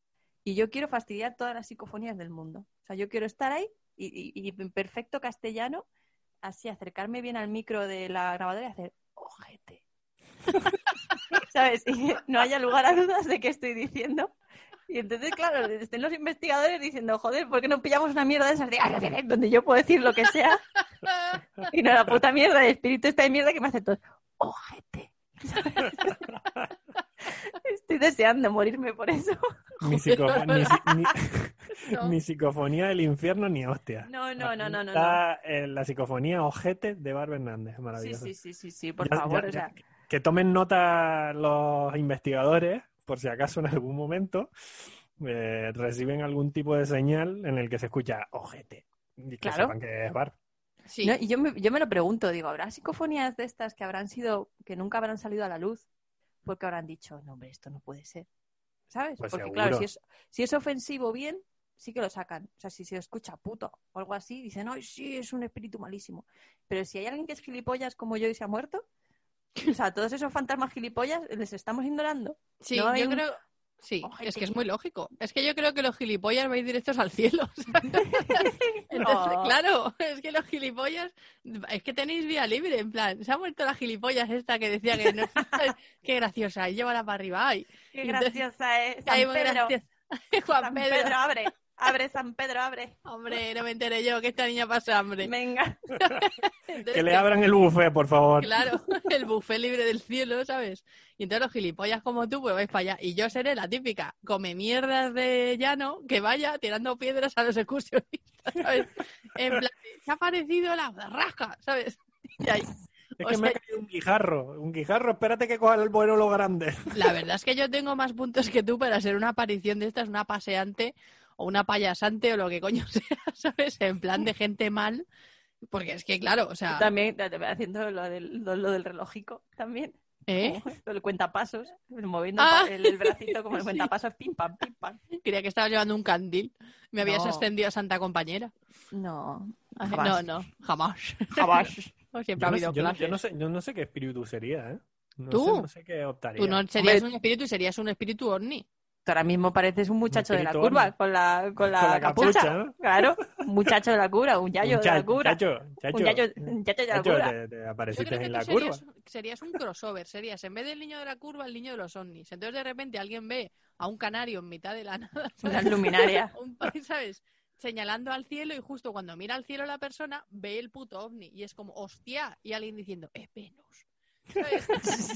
y yo quiero fastidiar todas las psicofonías del mundo. O sea, yo quiero estar ahí y, y- y en perfecto castellano, así acercarme bien al micro de la grabadora y hacer ojete. ¿Sabes? Y que no haya lugar a dudas de qué estoy diciendo. Y entonces, claro, estén los investigadores diciendo, joder, ¿por qué no pillamos una mierda de esas de donde yo puedo decir lo que sea? Y no la puta mierda de espíritu esta de mierda que me hace todo ojete. Estoy deseando morirme por eso. Ni, psicofo- ni si- ni- No. ni psicofonía del infierno ni hostia. No, no, no, no, no. no. Está eh, la psicofonía ojete de Barbara Hernández. Sí, Maravilloso. sí, sí, sí, sí, por Ya- favor, ya- o sea, ya- que tomen nota los investigadores, por si acaso en algún momento eh, reciben algún tipo de señal en el que se escucha ojete. Y que Claro. sepan que es Bar. Sí. No, y yo me, yo me lo pregunto, digo, ¿habrá psicofonías de estas que habrán sido, que nunca habrán salido a la luz? Porque habrán dicho, no, hombre, esto no puede ser. ¿Sabes? Pues Porque seguro. claro, si es, si es ofensivo bien, sí que lo sacan. O sea, si se escucha puto o algo así, dicen, ay, sí, es un espíritu malísimo. Pero si hay alguien que es gilipollas como yo y se ha muerto, o sea, todos esos fantasmas gilipollas les estamos ignorando. Sí, No hay yo un- creo... Sí, Ojete. es que es muy lógico. Es que yo creo que los gilipollas vais directos al cielo. Entonces, Oh. claro, es que los gilipollas... Es que tenéis vía libre, en plan, se ha muerto la gilipollas esta que decía que no... Qué graciosa, y llévala para arriba. Ay, Qué Entonces- graciosa es. ay, San muy Pedro. graciosa. Juan San Pedro. Pedro, abre. Abre, San Pedro, abre. Hombre, no me enteré yo que esta niña pasa hambre. Venga. Entonces, Que le abran el buffet, por favor. Claro, el buffet libre del cielo, ¿sabes? Y entonces los gilipollas como tú, pues vais para allá. Y yo seré la típica come mierdas de llano que vaya tirando piedras a los excursionistas, ¿sabes? En plan, se ha aparecido la rasca, ¿sabes? Y ahí. Es O que me ha sea, caído un guijarro. Un guijarro, espérate que coja el bueno lo grande. la verdad es que yo tengo más puntos que tú para ser una aparición de estas, una paseante o una payasante o lo que coño sea, ¿sabes? En plan de gente mal. Porque es que, claro, o sea... También haciendo lo del, lo, lo del relojico también. ¿Eh? Como el cuentapasos, moviendo Ah, el, el bracito como el sí. cuentapasos, pim pam, pim pam. Creía que estabas llevando un candil. Me habías No. ascendido a Santa Compañera. No, Ay, jamás. No, no, jamás. Jamás. Siempre Yo ha no, habido sé, yo, no, clases. yo no sé, yo no sé qué espíritu sería, ¿eh? No ¿Tú? sé, no sé qué optaría. Tú no serías Hombre, un espíritu, serías un espíritu ovni. Tú ahora mismo pareces un muchacho de la espíritu curva, ovni. con la, con la, Con la capucha. capucha, ¿no? Claro, un muchacho de la cura, un yayo Un de la cha- cura. chacho, chacho, Un yayo, un yayo de la chacho, cura. te, te Yo apareciste creo que en tú la curva. serías, serías un crossover, serías en vez del niño de la curva, el niño de los ovnis. Entonces de repente alguien ve a un canario en mitad de la nada, Una ¿sabes? luminaria. Un país, ¿sabes? Señalando al cielo y justo cuando mira al cielo la persona ve el puto ovni y es como, hostia, y alguien diciendo, es Venus. ¿Sabes?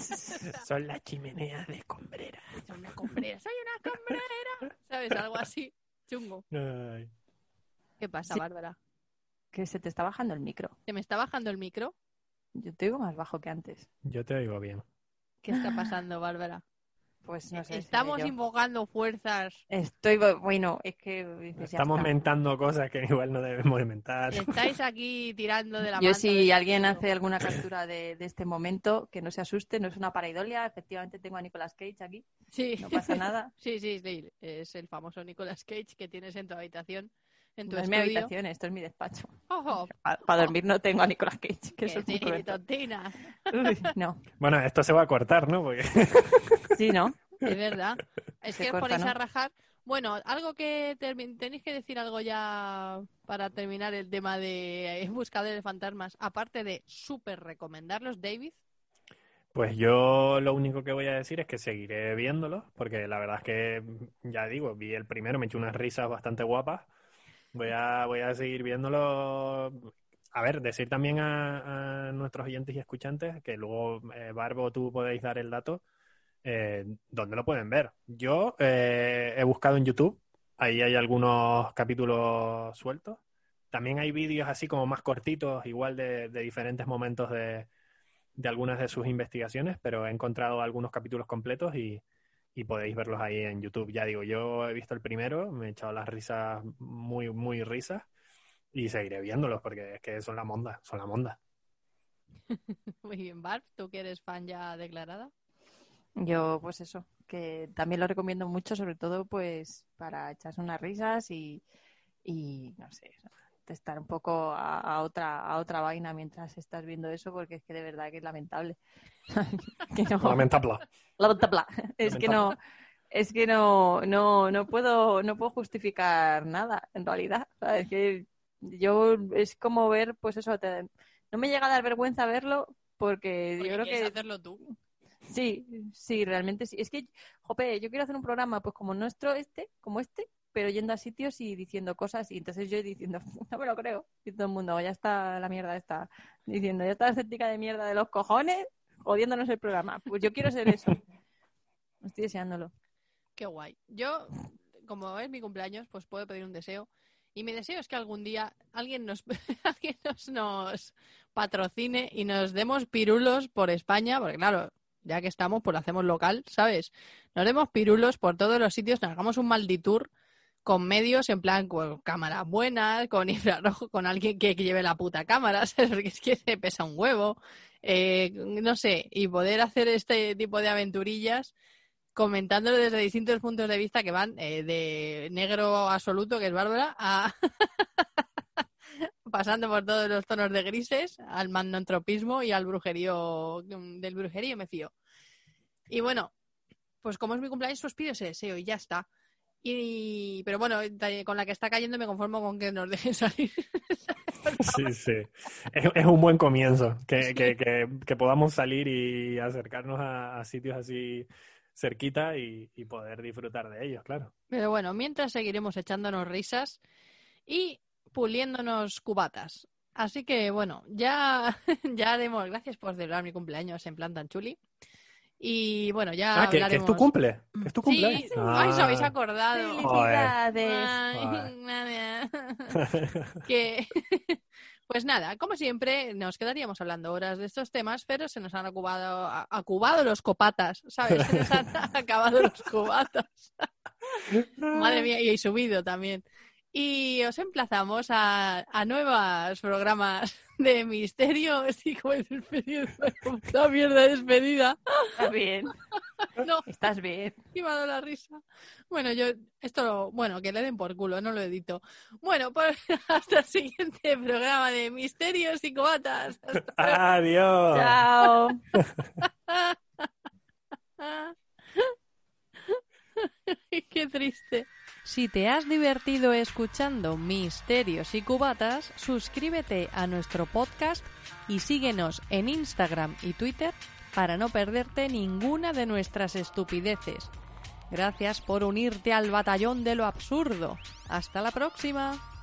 Son las chimeneas de escombrera. Soy una combrera, soy una combrera. ¿Sabes? Algo así, chungo. Ay. ¿Qué pasa, Sí. Bárbara? Que se te está bajando el micro. ¿Se me está bajando el micro? Yo te digo más bajo que antes. Yo te oigo bien. ¿Qué está pasando, Bárbara? Pues no sé. Estamos seré yo. invocando fuerzas. Estoy, bueno, es que dices, ya Estamos está. mentando cosas que igual no debemos de mentar. Estáis aquí tirando de la Yo manta si del alguien futuro. hace alguna captura de, de este momento, que no se asuste, no es una paraidolia, efectivamente tengo a Nicolas Cage aquí, Sí. no pasa nada. Sí, sí, sí. Es el famoso Nicolas Cage que tienes en tu habitación, en tu No es mi estudio. habitación, esto es mi despacho. Ojo, Para dormir no tengo a Nicolas Cage, que que eso es muy sí, cruel. tontina. Uy, no, Bueno, esto se va a cortar, ¿no? Porque sí, ¿no? Es verdad. Es Se que os corta, ponéis ¿no? a rajar. Bueno, algo que termi- tenéis que decir algo ya para terminar el tema de eh, Buscadores de Fantasmas, aparte de súper recomendarlos, David. Pues yo lo único que voy a decir es que seguiré viéndolos, porque la verdad es que, ya digo, vi el primero, me eché unas risas bastante guapas. Voy a, voy a seguir viéndolo. A ver, decir también a, a nuestros oyentes y escuchantes que luego, eh, Barbo, tú podéis dar el dato, eh, dónde lo pueden ver. Yo eh, he buscado en YouTube, ahí hay algunos capítulos sueltos. También hay vídeos así como más cortitos, igual de, de diferentes momentos de, de algunas de sus investigaciones, pero he encontrado algunos capítulos completos y, y podéis verlos ahí en YouTube. Ya digo, yo he visto el primero, me he echado las risas muy, muy risas y seguiré viéndolos porque es que son la monda, son la monda. Muy bien, Barb, tú que eres fan ya declarada. Yo, pues eso, que también lo recomiendo mucho, sobre todo pues para echarse unas risas y, y no sé, de estar un poco a, a otra a otra vaina mientras estás viendo eso, porque es que de verdad que es lamentable. Que no- Lamentable. lamentable. Es que no, es que no, no, no puedo, no puedo justificar nada, en realidad. ¿Sabes? Es que yo es como ver, pues eso, te- no me llega a dar vergüenza verlo, porque, Porque yo creo quieres que hacerlo tú. sí, sí, realmente sí. Es que, jope, yo quiero hacer un programa pues como nuestro este, como este, pero yendo a sitios y diciendo cosas, y entonces yo diciendo, no me lo creo, y todo el mundo, ya está la mierda esta, diciendo, ya está la estética de mierda de los cojones, jodiéndonos el programa. Pues yo quiero ser eso. Estoy deseándolo. Qué guay. Yo, como es mi cumpleaños, pues puedo pedir un deseo. Y mi deseo es que algún día alguien nos, alguien nos, nos patrocine y nos demos pirulos por España, porque claro, ya que estamos, pues lo hacemos local, ¿sabes? Nos demos pirulos por todos los sitios, nos hagamos un malditour con medios, en plan, con cámaras buenas, con infrarrojo, con alguien que, que lleve la puta cámara, ¿sabes? Porque es que se pesa un huevo, eh, no sé, y poder hacer este tipo de aventurillas comentándolo desde distintos puntos de vista que van eh, de negro absoluto, que es Bárbara, a pasando por todos los tonos de grises, al manontropismo y al brujerío, del brujerío me fío. Y bueno, pues como es mi cumpleaños, pues pido ese deseo y ya está. Y, pero bueno, con la que está cayendo me conformo con que nos dejen salir. Sí, sí. Es, es un buen comienzo. Que, sí. que, que, que podamos salir y acercarnos a, a sitios así cerquita y, y poder disfrutar de ellos, claro. Pero bueno, mientras seguiremos echándonos risas y puliéndonos cubatas. Así que bueno, ya, ya haremos. Gracias por celebrar mi cumpleaños en plan tan chuli. Y bueno, ya ah, hablaremos... ¿que, que es tu cumple? ¿Que es tu cumple? Sí, ah. ay, os habéis acordado. ¡Felicidades! Ay, que... Pues nada, como siempre, nos quedaríamos hablando horas de estos temas, pero se nos han acubado, acubado los copatas, ¿sabes? Se nos han acabado los cubatas. Madre mía, y he subido también. Y os emplazamos a, a nuevos programas de misterio. Sí, como he despedido, la mierda de despedida. Está bien. No, estás bien. Y me ha dado la risa. Bueno, yo, esto, lo, bueno, que le den por culo, no lo edito. Bueno, pues hasta el siguiente programa de Misterios y Cobatas. Adiós. Chao. Qué triste. Si te has divertido escuchando Misterios y Cubatas, suscríbete a nuestro podcast y síguenos en Instagram y Twitter para no perderte ninguna de nuestras estupideces. Gracias por unirte al batallón de lo absurdo. ¡Hasta la próxima!